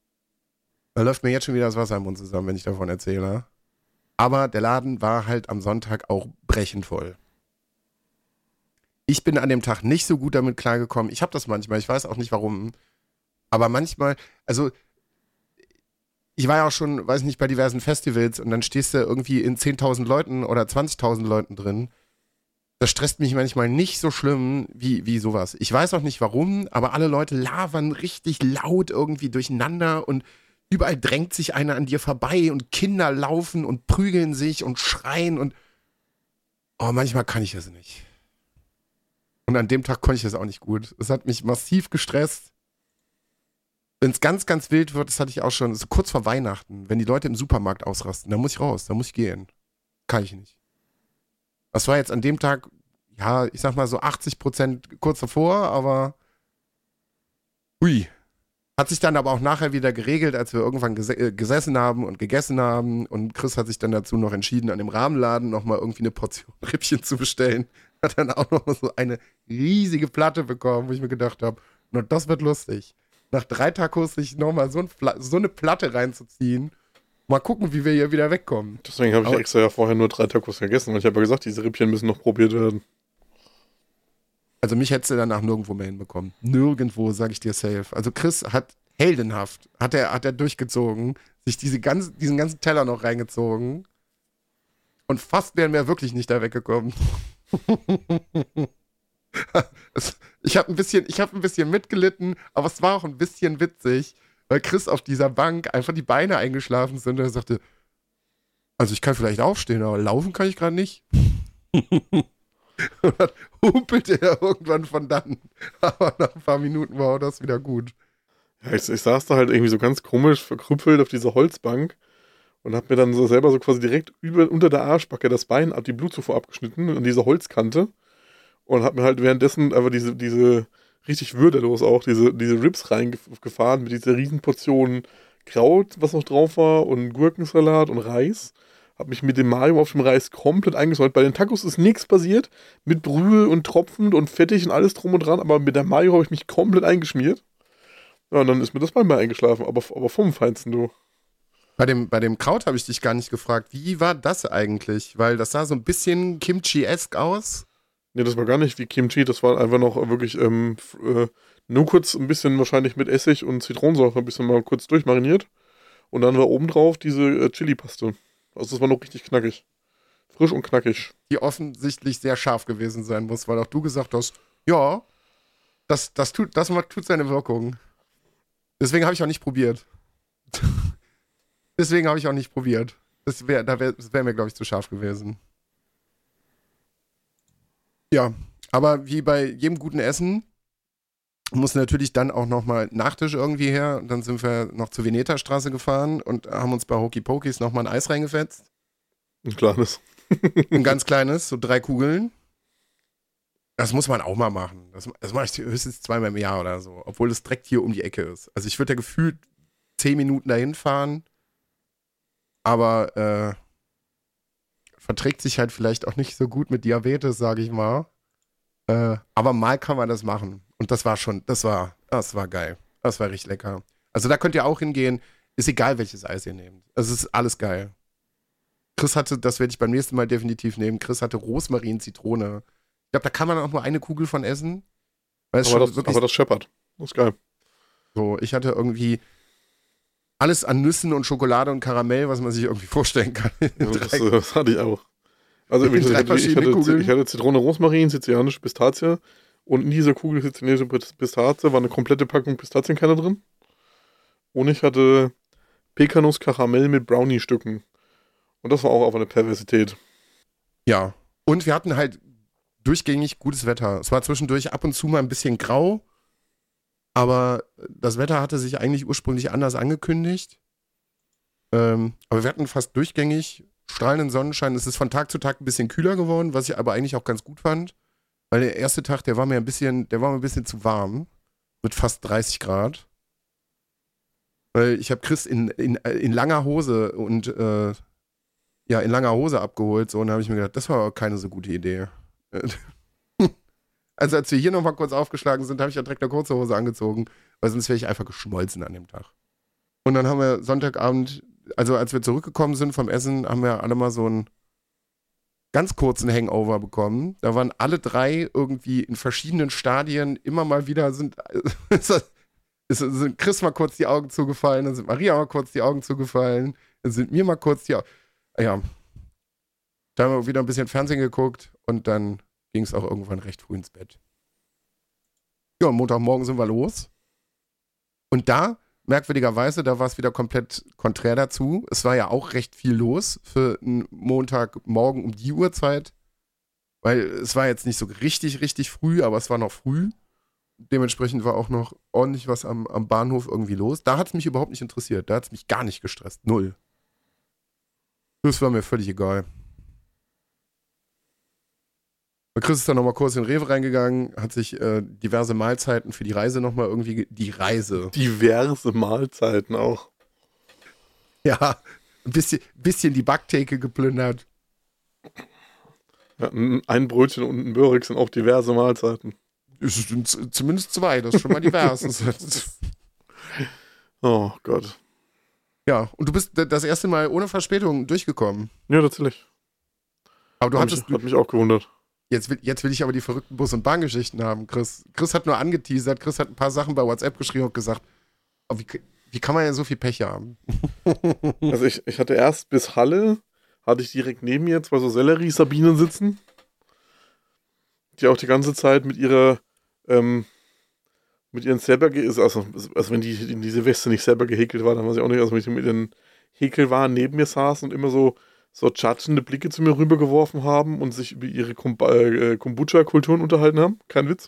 da läuft mir jetzt schon wieder das Wasser im Mund zusammen, wenn ich davon erzähle. Aber der Laden war halt am Sonntag auch brechend voll. Ich bin an dem Tag nicht so gut damit klargekommen. Ich habe das manchmal, ich weiß auch nicht warum. Aber manchmal, also ich war ja auch schon, weiß nicht, bei diversen Festivals und dann stehst du irgendwie in zehntausend Leuten oder zwanzigtausend Leuten drin. Das stresst mich manchmal nicht so schlimm wie, wie sowas. Ich weiß auch nicht warum, aber alle Leute labern richtig laut irgendwie durcheinander und überall drängt sich einer an dir vorbei und Kinder laufen und prügeln sich und schreien und oh, manchmal kann ich das nicht. Und an dem Tag konnte ich das auch nicht gut. Es hat mich massiv gestresst. Wenn es ganz, ganz wild wird, das hatte ich auch schon, so kurz vor Weihnachten, wenn die Leute im Supermarkt ausrasten, dann muss ich raus, dann muss ich gehen. Kann ich nicht. Das war jetzt an dem Tag, ja, ich sag mal so achtzig Prozent kurz davor, aber hui. Hat sich dann aber auch nachher wieder geregelt, als wir irgendwann ges- äh, gesessen haben und gegessen haben. Und Chris hat sich dann dazu noch entschieden, an dem Rahmenladen nochmal irgendwie eine Portion Rippchen zu bestellen. Hat dann auch noch so eine riesige Platte bekommen, wo ich mir gedacht habe, na, das wird lustig. Nach drei Tacos sich nochmal so, ein Pla- so eine Platte reinzuziehen. Mal gucken, wie wir hier wieder wegkommen. Deswegen habe ich Aber- extra ja vorher nur drei Tacos gegessen, weil ich habe ja gesagt, diese Rippchen müssen noch probiert werden. Also mich hättest du danach nirgendwo mehr hinbekommen. Nirgendwo, sag ich dir safe. Also Chris hat heldenhaft, hat er, hat er durchgezogen, sich diese ganze, diesen ganzen Teller noch reingezogen und fast wären wir wirklich nicht da weggekommen. Es- ich habe ein bisschen, ich habe ein bisschen mitgelitten, aber es war auch ein bisschen witzig, weil Chris auf dieser Bank einfach die Beine eingeschlafen sind und er sagte, also ich kann vielleicht aufstehen, aber laufen kann ich gerade nicht. Und dann humpelte er irgendwann von dann. Aber nach ein paar Minuten war auch das wieder gut. Ja, ich, ich saß da halt irgendwie so ganz komisch verkrüppelt auf dieser Holzbank und hab mir dann so selber so quasi direkt über, unter der Arschbacke das Bein ab, die Blutzufuhr abgeschnitten an dieser Holzkante und hab mir halt währenddessen einfach diese, diese richtig würdelos auch, diese, diese Ribs reingefahren mit dieser riesen Portion Kraut, was noch drauf war und Gurkensalat und Reis. Hab mich mit dem Mayo auf dem Reis komplett eingesäuert. Bei den Tacos ist nichts passiert. Mit Brühe und tropfend und fettig und alles drum und dran. Aber mit der Mayo habe ich mich komplett eingeschmiert. Ja, und dann ist mir das Bein mal eingeschlafen. Aber, aber vom Feinsten, du. Bei dem, bei dem Kraut habe ich dich gar nicht gefragt. Wie war das eigentlich? Weil das sah so ein bisschen Kimchi-esk aus. Nee, das war gar nicht wie Kimchi. Das war einfach noch wirklich ähm, f- äh, nur kurz ein bisschen wahrscheinlich mit Essig und Zitronensäure ein bisschen mal kurz durchmariniert. Und dann war obendrauf diese äh, Chili-Paste. Also das war noch richtig knackig. Frisch und knackig. Die offensichtlich sehr scharf gewesen sein muss, weil auch du gesagt hast, ja, das, das, tut, das macht- tut seine Wirkung. Deswegen habe ich auch nicht probiert. Deswegen habe ich auch nicht probiert. Das wäre da wär, das wär mir, glaube ich, zu scharf gewesen. Ja, aber wie bei jedem guten Essen muss natürlich dann auch nochmal Nachtisch irgendwie her. Und dann sind wir noch zur Veneta-Straße gefahren und haben uns bei Hokey Pokys nochmal ein Eis reingefetzt. Ein kleines. Ein ganz kleines, so drei Kugeln. Das muss man auch mal machen. Das, das mache ich höchstens zweimal im Jahr oder so, obwohl es direkt hier um die Ecke ist. Also ich würde ja gefühlt zehn Minuten dahin fahren, aber äh, verträgt sich halt vielleicht auch nicht so gut mit Diabetes, sage ich mal. Äh, aber mal kann man das machen. Und das war schon, das war, das war geil. Das war richtig lecker. Also da könnt ihr auch hingehen. Ist egal, welches Eis ihr nehmt. Es ist alles geil. Chris hatte, das werde ich beim nächsten Mal definitiv nehmen, Chris hatte Rosmarin, Zitrone. Ich glaube, da kann man auch nur eine Kugel von essen. Weil es Aber schon das, wirklich aber das scheppert. Das ist geil. so, ich hatte irgendwie alles an Nüssen und Schokolade und Karamell, was man sich irgendwie vorstellen kann. Ja, das, das hatte ich auch. Also In ich, drei hatte, ich, verschiedene hatte, Kugeln? ich hatte Zitrone, Rosmarin, sizilianische Pistazie und in dieser Kugel sizilianische Pistazie war eine komplette Packung Pistazienkerne drin. Und ich hatte Pekanuss Karamell mit Brownie-Stücken. Und das war auch auf eine Perversität. Ja. Und wir hatten halt durchgängig gutes Wetter. Es war zwischendurch ab und zu mal ein bisschen grau. Aber das Wetter hatte sich eigentlich ursprünglich anders angekündigt. Ähm, aber wir hatten fast durchgängig strahlenden Sonnenschein. Es ist von Tag zu Tag ein bisschen kühler geworden, was ich aber eigentlich auch ganz gut fand. Weil der erste Tag, der war mir ein bisschen, der war mir ein bisschen zu warm. Mit fast dreißig Grad. Weil ich habe Chris in, in, in langer Hose und äh, ja, in langer Hose abgeholt. So, und da habe ich mir gedacht, das war aber keine so gute Idee. Also als wir hier nochmal kurz aufgeschlagen sind, habe ich ja direkt eine kurze Hose angezogen, weil sonst wäre ich einfach geschmolzen an dem Tag. Und dann haben wir Sonntagabend, also als wir zurückgekommen sind vom Essen, haben wir alle mal so einen ganz kurzen Hangover bekommen. Da waren alle drei irgendwie in verschiedenen Stadien immer mal wieder, sind, sind Chris mal kurz die Augen zugefallen, dann sind Maria mal kurz die Augen zugefallen, dann sind mir mal kurz die Augen, ja. Da haben wir wieder ein bisschen Fernsehen geguckt und dann ging es auch irgendwann recht früh ins Bett. Ja, und Montagmorgen sind wir los. Und da, merkwürdigerweise, da war es wieder komplett konträr dazu. Es war ja auch recht viel los für einen Montagmorgen um die Uhrzeit. Weil es war jetzt nicht so richtig, richtig früh, aber es war noch früh. Dementsprechend war auch noch ordentlich was am, am Bahnhof irgendwie los. Da hat es mich überhaupt nicht interessiert. Da hat es mich gar nicht gestresst. Null. Das war mir völlig egal. Chris ist dann nochmal kurz in Rewe reingegangen, hat sich äh, diverse Mahlzeiten für die Reise nochmal irgendwie, ge- die Reise. Diverse Mahlzeiten auch. Ja, ein bisschen, bisschen die Backtheke geplündert. Ja, ein Brötchen und ein Börek sind auch diverse Mahlzeiten. Es sind z- zumindest zwei, das ist schon mal divers. Oh Gott. Ja, und du bist d- das erste Mal ohne Verspätung durchgekommen. Ja, tatsächlich. Aber du Hat hattest, mich, hat mich auch gewundert. jetzt will, jetzt will ich aber die verrückten Bus- und Bahngeschichten haben, Chris. Chris hat nur angeteasert, Chris hat ein paar Sachen bei WhatsApp geschrieben und gesagt, oh, wie, wie kann man ja so viel Pech haben? Also ich, ich hatte erst bis Halle, hatte ich direkt neben mir zwei so Sellerie-Sabinen sitzen, die auch die ganze Zeit mit ihrer, ähm, mit ihren selber, ge- also, also wenn die in diese Weste nicht selber gehäkelt war, dann weiß ich auch nicht, also mit, mit ihren Häkelwaren neben mir saßen und immer so, so tschatschende Blicke zu mir rübergeworfen haben und sich über ihre Kom äh, Kombucha-Kulturen unterhalten haben. Kein Witz.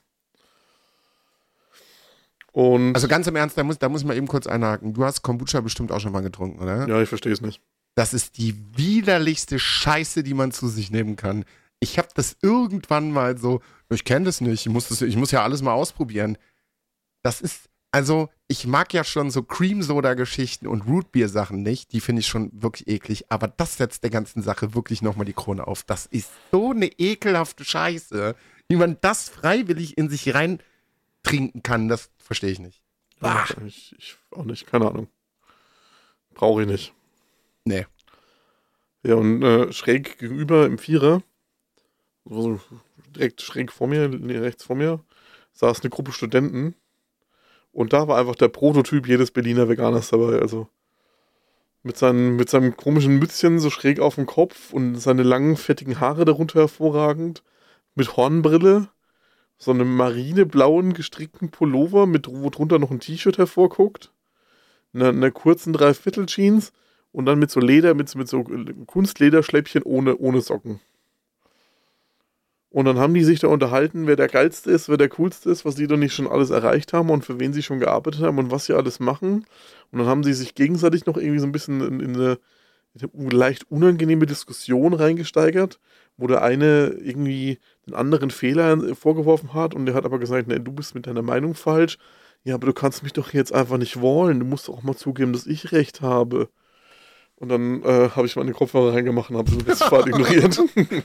Und Also ganz im Ernst, da muss, da muss man eben kurz einhaken. Du hast Kombucha bestimmt auch schon mal getrunken, oder? ja, ich verstehe es nicht. Das ist die widerlichste Scheiße, die man zu sich nehmen kann. Ich habe das irgendwann mal so, ich kenne das nicht, ich muss, das, ich muss ja alles mal ausprobieren. Das ist, also ich mag ja schon so Cream-Soda-Geschichten und Rootbeer-Sachen nicht, die finde ich schon wirklich eklig, aber das setzt der ganzen Sache wirklich nochmal die Krone auf. Das ist so eine ekelhafte Scheiße, wie man das freiwillig in sich rein trinken kann, das verstehe ich nicht. Ja, ich, ich auch nicht, keine Ahnung. Brauche ich nicht. Nee. Ja, und äh, schräg gegenüber im Vierer, so direkt schräg vor mir, nee, rechts vor mir, saß eine Gruppe Studenten. Und da war einfach der Prototyp jedes Berliner Veganers dabei. Also mit, seinen, mit seinem komischen Mützchen so schräg auf dem Kopf und seine langen, fettigen Haare darunter hervorragend. Mit Hornbrille, so einem marineblauen gestrickten Pullover, mit, wo drunter noch ein T-Shirt hervorguckt. Einer, einer kurzen Dreiviertel-Jeans und dann mit so Leder, mit, mit so Kunstlederschläppchen ohne, ohne Socken. Und dann haben die sich da unterhalten, wer der Geilste ist, wer der Coolste ist, was die doch nicht schon alles erreicht haben und für wen sie schon gearbeitet haben und was sie alles machen. Und dann haben sie sich gegenseitig noch irgendwie so ein bisschen in, in, eine, in eine leicht unangenehme Diskussion reingesteigert, wo der eine irgendwie den anderen Fehler vorgeworfen hat und der hat aber gesagt, nee, du bist mit deiner Meinung falsch. Ja, aber du kannst mich doch jetzt einfach nicht wollen. Du musst auch mal zugeben, dass ich recht habe. Und dann äh, habe ich meine Kopfhörer reingemacht und habe sie das Fahrt ignoriert.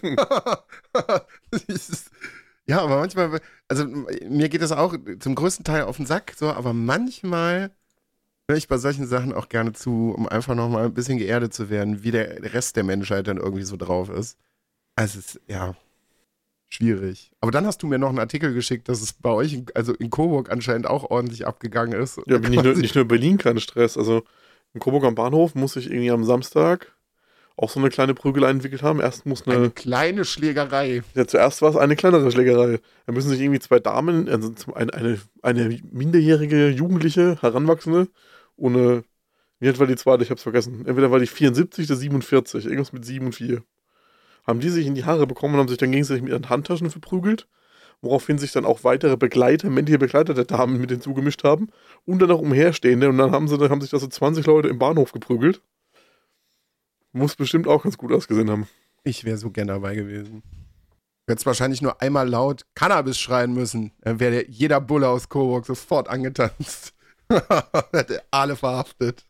Ja, aber manchmal, also mir geht das auch zum größten Teil auf den Sack, so, aber manchmal höre ich bei solchen Sachen auch gerne zu, um einfach nochmal ein bisschen geerdet zu werden, wie der Rest der Menschheit dann irgendwie so drauf ist. Also es ist, ja, schwierig. Aber dann hast du mir noch einen Artikel geschickt, dass es bei euch, in, also in Coburg anscheinend auch ordentlich abgegangen ist. Ja, nicht nur, nicht nur in Berlin kein Stress. Also in Coburg am Bahnhof muss ich irgendwie am Samstag auch so eine kleine Prügelei entwickelt haben. Erst muss eine, eine kleine Schlägerei. Ja, zuerst war es eine kleinere Schlägerei. Da müssen sich irgendwie zwei Damen, also eine, eine, eine minderjährige Jugendliche, Heranwachsende, ohne, wie alt war die zweite, ich hab's vergessen. Entweder war die vierundsiebzig oder siebenundvierzig, irgendwas mit sieben und vier. Haben die sich in die Haare bekommen und haben sich dann gegenseitig mit ihren Handtaschen verprügelt. woraufhin sich dann auch weitere Begleiter, männliche Begleiter der Damen mit hinzugemischt haben und dann auch umherstehende und dann haben sie, dann haben sich da so zwanzig Leute im Bahnhof geprügelt. Muss bestimmt auch ganz gut ausgesehen haben. Ich wäre so gern dabei gewesen. Du hättest wahrscheinlich nur einmal laut Cannabis schreien müssen. Dann wäre jeder Bulle aus Coburg sofort angetanzt. Hätte alle verhaftet.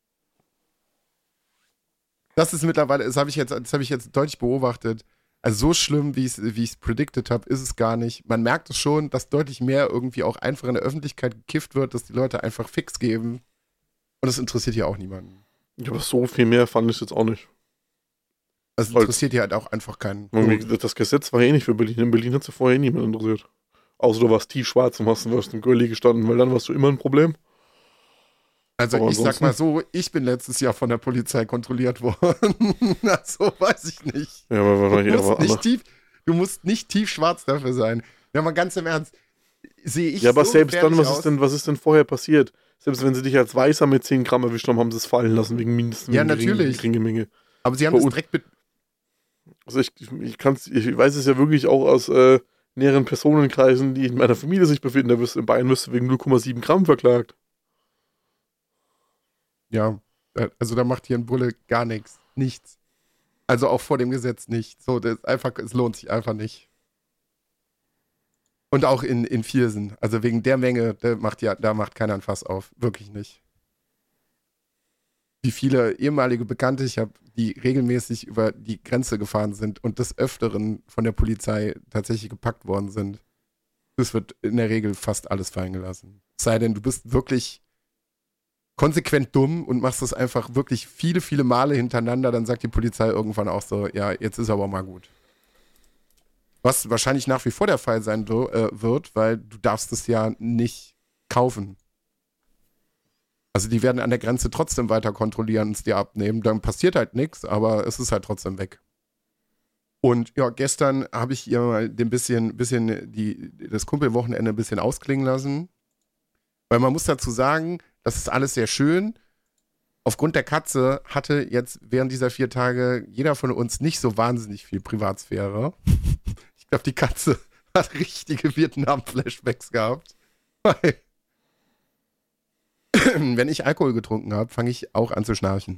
Das ist mittlerweile, das habe ich jetzt, das habe ich jetzt deutlich beobachtet. Also so schlimm, wie ich es wie ich's predicted habe, ist es gar nicht. Man merkt es schon, dass deutlich mehr irgendwie auch einfach in der Öffentlichkeit gekifft wird, dass die Leute einfach Fix geben. Und das interessiert ja auch niemanden. Ja, aber so viel mehr fand ich jetzt auch nicht. Also interessiert ja halt auch einfach keinen. Das Gesetz war eh nicht für Berlin. In Berlin hat es ja vorher eh niemand interessiert. Außer du warst tiefschwarz und hast, warst im Gully gestanden, weil dann warst du immer ein Problem. Also aber ich sag mal so, ich bin letztes Jahr von der Polizei kontrolliert worden. So weiß ich nicht. Ja, aber wahrscheinlich du, musst aber nicht tief, du musst nicht tiefschwarz dafür sein. Ja, mal ganz im Ernst. Sehe ich Ja, aber so selbst dann, was aus? ist denn, was ist denn vorher passiert? Selbst wenn sie dich als Weißer mit zehn Gramm erwischt haben, haben sie es fallen lassen, wegen mindestens Ja, einer natürlich. geringen Menge. Aber sie haben Bei das uns- direkt mit. Also ich, ich, kann's, ich weiß es ja wirklich auch aus äh, näheren Personenkreisen, die in meiner Familie sich befinden. Da wirst du in Bayern wirst du wegen null Komma sieben Gramm verklagt. Ja, äh, also da macht hier ein Bulle gar nichts. Nichts. Also auch vor dem Gesetz nicht. So, das ist einfach, es lohnt sich einfach nicht. Und auch in, in Viersen. Also wegen der Menge, da macht ja, da macht keiner ein Fass auf. Wirklich nicht. Wie viele ehemalige Bekannte ich habe, die regelmäßig über die Grenze gefahren sind und des Öfteren von der Polizei tatsächlich gepackt worden sind. Das wird in der Regel fast alles fallen gelassen. Es sei denn, du bist wirklich konsequent dumm und machst das einfach wirklich viele, viele Male hintereinander, dann sagt die Polizei irgendwann auch so, ja, jetzt ist aber mal gut. Was wahrscheinlich nach wie vor der Fall sein do, äh, wird, weil du darfst es ja nicht kaufen. Also die werden an der Grenze trotzdem weiter kontrollieren und es dir abnehmen. Dann passiert halt nichts, aber es ist halt trotzdem weg. Und ja, gestern habe ich ihr mal ein bisschen, bisschen die, das Kumpelwochenende ein bisschen ausklingen lassen. Weil man muss dazu sagen, das ist alles sehr schön. Aufgrund der Katze hatte jetzt während dieser vier Tage jeder von uns nicht so wahnsinnig viel Privatsphäre. Ich glaube, die Katze hat richtige Vietnam-Flashbacks gehabt. Weil wenn ich Alkohol getrunken habe, fange ich auch an zu schnarchen.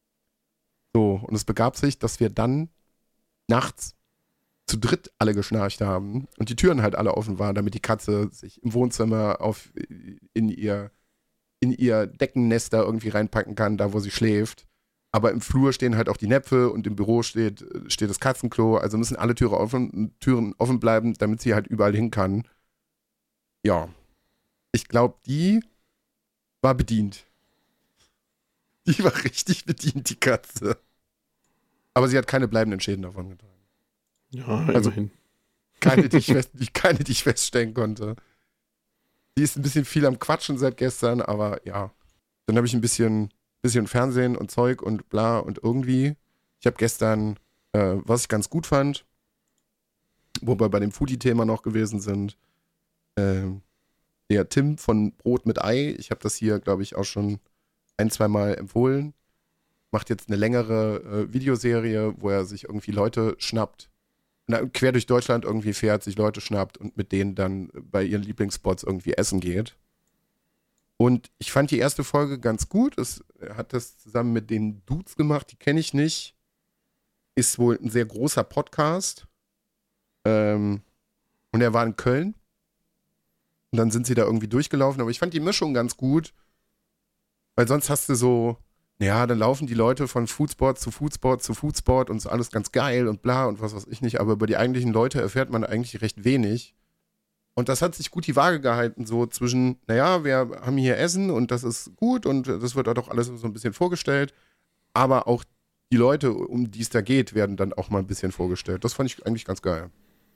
So, und es begab sich, dass wir dann nachts zu dritt alle geschnarcht haben und die Türen halt alle offen waren, damit die Katze sich im Wohnzimmer auf, in ihr, in ihr Deckennester irgendwie reinpacken kann, da wo sie schläft. Aber im Flur stehen halt auch die Näpfe und im Büro steht, steht das Katzenklo, also müssen alle Türen offen, Türen offen bleiben, damit sie halt überall hin kann. Ja, ich glaube, die war bedient. Die war richtig bedient, die Katze. Aber sie hat keine bleibenden Schäden davon getragen. Ja, Also- immerhin. Keine, die ich, fest, die- keine, die ich feststellen konnte. Die ist ein bisschen viel am Quatschen seit gestern, aber ja. Dann habe ich ein bisschen, bisschen Fernsehen und Zeug und bla und irgendwie. Ich habe gestern, äh, was ich ganz gut fand, wo wir bei dem Foodie-Thema noch gewesen sind, äh, der Tim von Brot mit Ei. Ich habe das hier, glaube ich, auch schon ein, zwei Mal empfohlen. Macht jetzt eine längere äh, Videoserie, wo er sich irgendwie Leute schnappt, na, quer durch Deutschland irgendwie fährt, sich Leute schnappt und mit denen dann bei ihren Lieblingsspots irgendwie essen geht. Und ich fand die erste Folge ganz gut. Es, er hat das zusammen mit den Dudes gemacht, die kenne ich nicht. Ist wohl ein sehr großer Podcast. Ähm, und er war in Köln. Und dann sind sie da irgendwie durchgelaufen. Aber ich fand die Mischung ganz gut. Weil sonst hast du so, ja, dann laufen die Leute von Foodsport zu Foodsport zu Foodsport und ist alles ganz geil und bla und was weiß ich nicht. Aber über die eigentlichen Leute erfährt man eigentlich recht wenig. Und das hat sich gut die Waage gehalten, so zwischen, naja, wir haben hier Essen und das ist gut und das wird auch alles so ein bisschen vorgestellt. Aber auch die Leute, um die es da geht, werden dann auch mal ein bisschen vorgestellt. Das fand ich eigentlich ganz geil.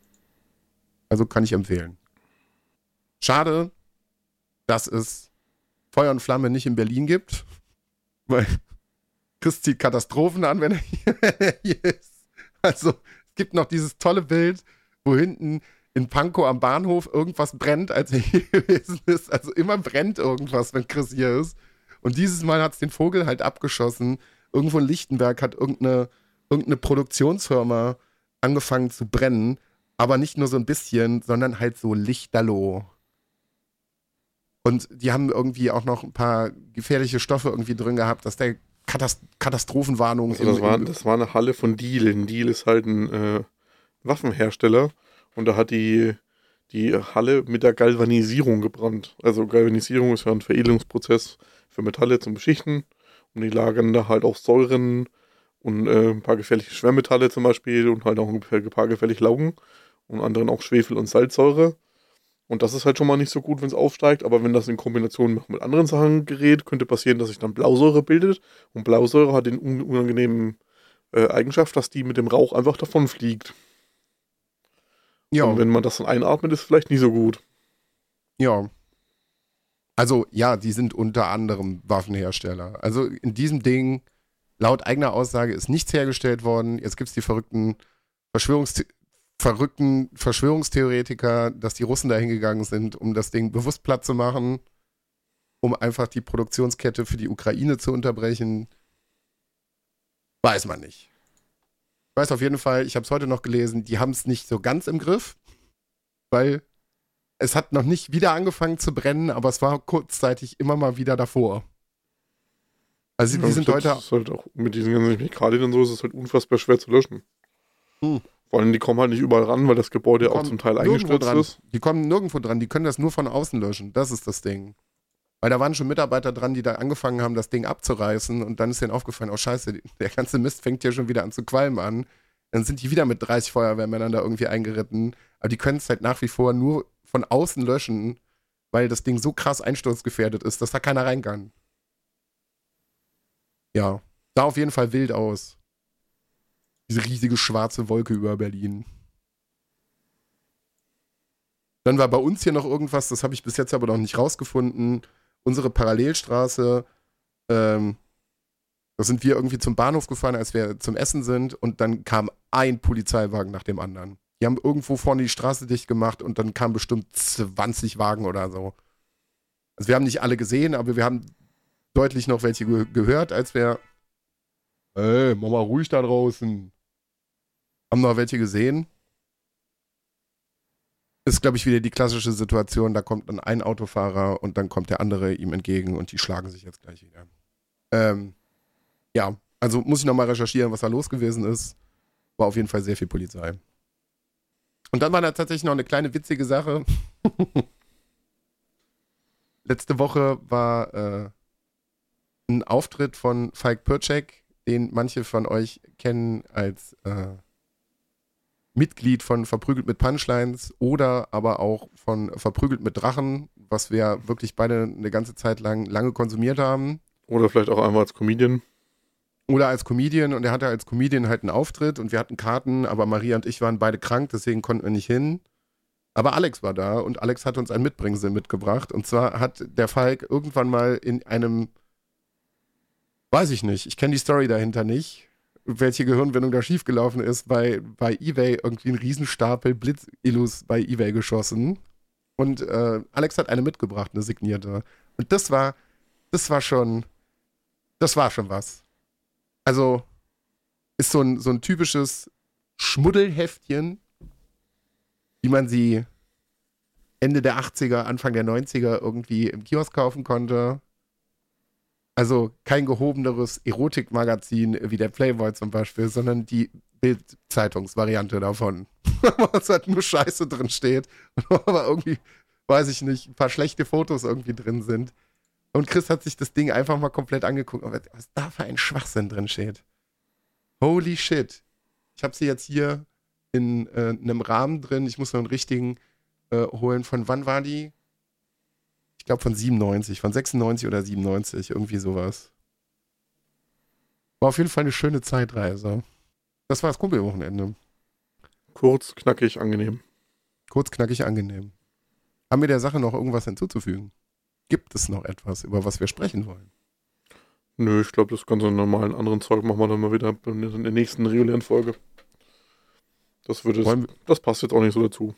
Also kann ich empfehlen. Schade, dass es Feuer und Flamme nicht in Berlin gibt, weil Chris zieht Katastrophen an, wenn er hier, wenn er hier ist. Also es gibt noch dieses tolle Bild, wo hinten in Pankow am Bahnhof irgendwas brennt, als er hier gewesen ist. Also immer brennt irgendwas, wenn Chris hier ist. Und dieses Mal hat es den Vogel halt abgeschossen. Irgendwo in Lichtenberg hat irgendeine, irgendeine Produktionsfirma angefangen zu brennen. Aber nicht nur so ein bisschen, sondern halt so lichterloh. Und die haben irgendwie auch noch ein paar gefährliche Stoffe irgendwie drin gehabt, dass der Katast- Katastrophenwarnung Also das im, war, im das war eine Halle von Diehl. Ein Diehl ist halt ein äh, Waffenhersteller und da hat die, die Halle mit der Galvanisierung gebrannt. Also Galvanisierung ist ja ein Veredelungsprozess für Metalle zum Beschichten und die lagern da halt auch Säuren und äh, ein paar gefährliche Schwermetalle zum Beispiel und halt auch ein paar gefährliche Laugen und anderen auch Schwefel und Salzsäure. Und das ist halt schon mal nicht so gut, wenn es aufsteigt, aber wenn das in Kombination mit anderen Sachen gerät, könnte passieren, dass sich dann Blausäure bildet. Und Blausäure hat den un unangenehmen äh, Eigenschaft, dass die mit dem Rauch einfach davon fliegt. Und ja, wenn man das dann einatmet, ist es vielleicht nicht so gut. ja. Also ja, die sind unter anderem Waffenhersteller. Also in diesem Ding, laut eigener Aussage, ist nichts hergestellt worden. Jetzt gibt es die verrückten, Verschwörungs verrückten Verschwörungstheoretiker, dass die Russen da hingegangen sind, um das Ding bewusst platt zu machen, um einfach die Produktionskette für die Ukraine zu unterbrechen. Weiß man nicht. Ich weiß auf jeden Fall, ich habe es heute noch gelesen, die haben es nicht so ganz im Griff, weil es hat noch nicht wieder angefangen zu brennen, aber es war kurzzeitig immer mal wieder davor. Also Ja, die bis sind jetzt heute. ist halt auch mit diesen ganzen Chemikalien und so ist es halt unfassbar schwer zu löschen. Hm, Vor allem, die kommen halt nicht überall ran, weil das Gebäude die auch zum kommen Teil nirgendwo eingestürzt dran. ist. Die kommen nirgendwo dran. Die können das nur von außen löschen. Das ist das Ding. Weil da waren schon Mitarbeiter dran, die da angefangen haben, das Ding abzureißen und dann ist denen aufgefallen, oh scheiße, der ganze Mist fängt ja schon wieder an zu qualmen an. Dann sind die wieder mit dreißig Feuerwehrmännern da irgendwie eingeritten. Aber die können es halt nach wie vor nur von außen löschen, weil das Ding so krass einsturzgefährdet ist, dass da keiner rein kann. Ja, sah auf jeden Fall wild aus. Diese riesige schwarze Wolke über Berlin. Dann war bei uns hier noch irgendwas, das habe ich bis jetzt aber noch nicht rausgefunden. Unsere Parallelstraße, ähm, da sind wir irgendwie zum Bahnhof gefahren, als wir zum Essen sind und dann kam ein Polizeiwagen nach dem anderen. Die haben irgendwo vorne die Straße dicht gemacht und dann kamen bestimmt zwanzig Wagen oder so. Also wir haben nicht alle gesehen, aber wir haben deutlich noch welche ge gehört, als wir Ey, mach mal ruhig da draußen. Haben noch welche gesehen. Ist, glaube ich, wieder die klassische Situation, da kommt dann ein Autofahrer und dann kommt der andere ihm entgegen und die schlagen sich jetzt gleich wieder. Ähm, ja, also muss ich nochmal recherchieren, was da los gewesen ist. War auf jeden Fall sehr viel Polizei. Und dann war da tatsächlich noch eine kleine witzige Sache. Letzte Woche war äh, ein Auftritt von Falk Pircek, den manche von euch kennen als äh, Mitglied von Verprügelt mit Punchlines oder aber auch von Verprügelt mit Drachen, was wir wirklich beide eine ganze Zeit lang lange konsumiert haben. Oder vielleicht auch einmal als Comedian. Oder als Comedian, und er hatte als Comedian halt einen Auftritt und wir hatten Karten, aber Maria und ich waren beide krank, deswegen konnten wir nicht hin. Aber Alex war da und Alex hat uns ein Mitbringsel mitgebracht. Und zwar hat der Falk irgendwann mal in einem, weiß ich nicht, ich kenne die Story dahinter nicht, welche Gehirnwindung da schiefgelaufen ist, bei, bei eBay irgendwie einen Riesenstapel Blitzillus bei eBay geschossen. Und äh, Alex hat eine mitgebracht, eine signierte. Und das war, das war schon, das war schon was. Also ist so ein, so ein typisches Schmuddelheftchen, wie man sie Ende der achtziger, Anfang der neunziger irgendwie im Kiosk kaufen konnte. Also kein gehobeneres Erotikmagazin wie der Playboy zum Beispiel, sondern die Bild-Zeitungsvariante davon. Wo es halt nur Scheiße drin steht. Aber irgendwie, weiß ich nicht, ein paar schlechte Fotos irgendwie drin sind. Und Chris hat sich das Ding einfach mal komplett angeguckt, was da für ein Schwachsinn drin steht. Holy shit. Ich habe sie jetzt hier in äh, einem Rahmen drin. Ich muss noch einen richtigen äh, holen. Von wann war die? Ich glaube von siebenundneunzig, von sechsundneunzig oder siebenundneunzig, irgendwie sowas. War auf jeden Fall eine schöne Zeitreise. Das war das Kumpelwochenende. Kurz, knackig, angenehm. Kurz, knackig, angenehm. Haben wir der Sache noch irgendwas hinzuzufügen? Gibt es noch etwas, über was wir sprechen wollen? Nö, ich glaube, das ganze normalen anderen Zeug machen wir dann mal wieder in der nächsten regulären Folge. Das würde es, das passt jetzt auch nicht so dazu.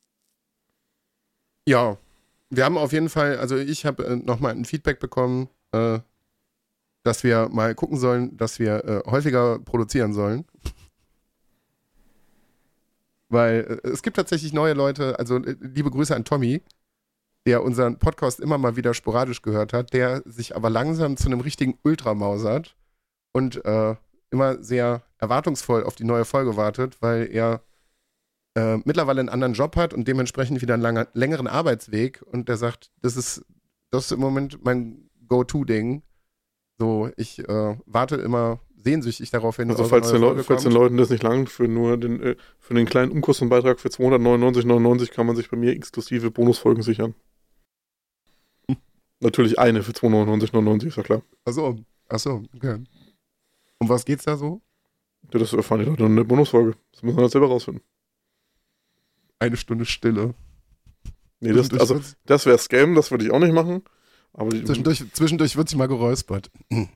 Ja, wir haben auf jeden Fall, also ich habe äh, nochmal ein Feedback bekommen, äh, dass wir mal gucken sollen, dass wir äh, häufiger produzieren sollen. Weil äh, es gibt tatsächlich neue Leute, also äh, liebe Grüße an Tommy, der unseren Podcast immer mal wieder sporadisch gehört hat, der sich aber langsam zu einem richtigen Ultra mausert und äh, immer sehr erwartungsvoll auf die neue Folge wartet, weil er äh, mittlerweile einen anderen Job hat und dementsprechend wieder einen langer, längeren Arbeitsweg und der sagt, das ist, das ist im Moment mein Go-To-Ding. So, ich äh, warte immer sehnsüchtig darauf hin, Also eure falls neue den, Leu Folge falls den kommt. Leuten das nicht langt, für nur den, äh, für den kleinen Unkostenbeitrag für zweihundertneunundneunzig Euro neunundneunzig kann man sich bei mir exklusive Bonusfolgen sichern. Natürlich eine für zweihundertneunundneunzig Euro neunundneunzig, ist ja klar. Achso, achso, okay. Um was geht's da so? Ja, das erfahren die Leute in der Bonusfolge. Das muss man halt selber rausfinden. Eine Stunde Stille. Nee, das, Zwischendurch also, wird's- das wäre Scam, das würde ich auch nicht machen. Aber die, Zwischendurch, zwischendurch wird sich mal geräuspert.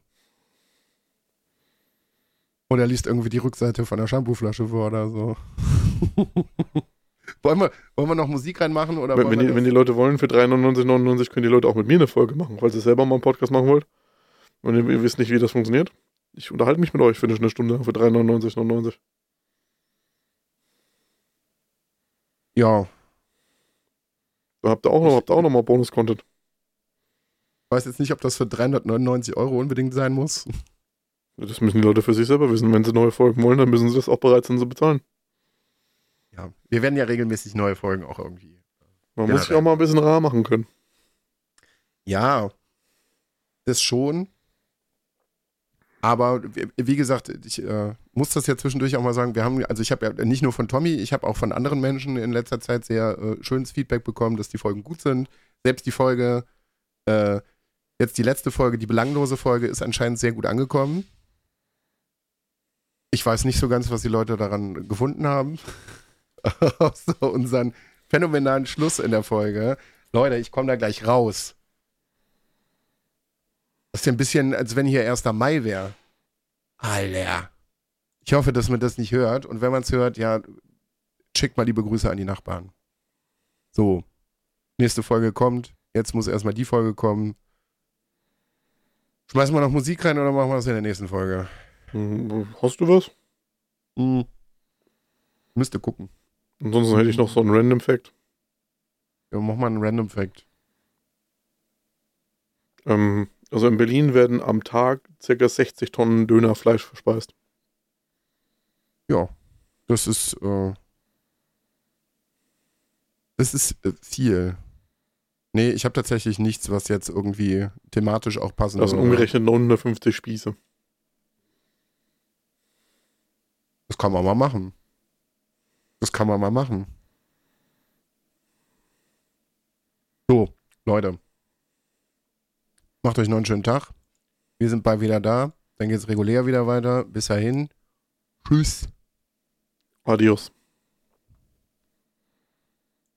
Oder liest irgendwie die Rückseite von der Shampooflasche vor oder so. wollen, wir, wollen wir noch Musik reinmachen? Oder wenn, wollen wenn, wir die, wenn die das? Leute wollen, für drei Euro neunundneunzig neunundneunzig können die Leute auch mit mir eine Folge machen, falls ihr selber mal einen Podcast machen wollt. Und ihr, ihr wisst nicht, wie das funktioniert. Ich unterhalte mich mit euch für eine Stunde für drei Euro neunundneunzig neunundneunzig. Ja, Da habt ihr auch noch, habt ihr auch noch mal Bonus-Content. ich weiß jetzt nicht, ob das für dreihundertneunundneunzig Euro unbedingt sein muss. Das müssen die Leute für sich selber wissen. Wenn sie neue Folgen wollen, dann müssen sie das auch bereit sein zu bezahlen. Ja, wir werden ja regelmäßig neue Folgen auch irgendwie. Man Ja, muss sich auch mal ein bisschen rar machen können. Ja, das schon. Aber wie, wie gesagt, ich äh, muss das ja zwischendurch auch mal sagen, wir haben, also ich habe ja nicht nur von Tommy, ich habe auch von anderen Menschen in letzter Zeit sehr äh, schönes Feedback bekommen, dass die Folgen gut sind. Selbst die Folge, äh, jetzt die letzte Folge, die belanglose Folge, ist anscheinend sehr gut angekommen. Ich weiß nicht so ganz, was die Leute daran gefunden haben. Außer unseren phänomenalen Schluss in der Folge. Leute, ich komme da gleich raus. Das ist ja ein bisschen, als wenn hier erster Mai wäre. Alter. Ich hoffe, dass man das nicht hört. Und wenn man es hört, ja, schickt mal liebe Grüße an die Nachbarn. So. Nächste Folge kommt. Jetzt muss erstmal die Folge kommen. Schmeißen wir noch Musik rein oder machen wir das in der nächsten Folge? Hm, Hast du was? Hm. Müsste gucken. Ansonsten hätte ich noch so einen Random Fact. Ja, mach mal einen Random Fact. Ähm, also in Berlin werden am Tag ca. sechzig Tonnen Dönerfleisch verspeist. Ja. Das ist, äh, das ist äh, viel. Nee, ich habe tatsächlich nichts, was jetzt irgendwie thematisch auch passen Das sind würde. umgerechnet neunhundertfünfzig Spieße. Das kann man mal machen. Das kann man mal machen. So, Leute. Macht euch noch einen schönen Tag. Wir sind bald wieder da. Dann geht's regulär wieder weiter. Bis dahin. Tschüss. Adios.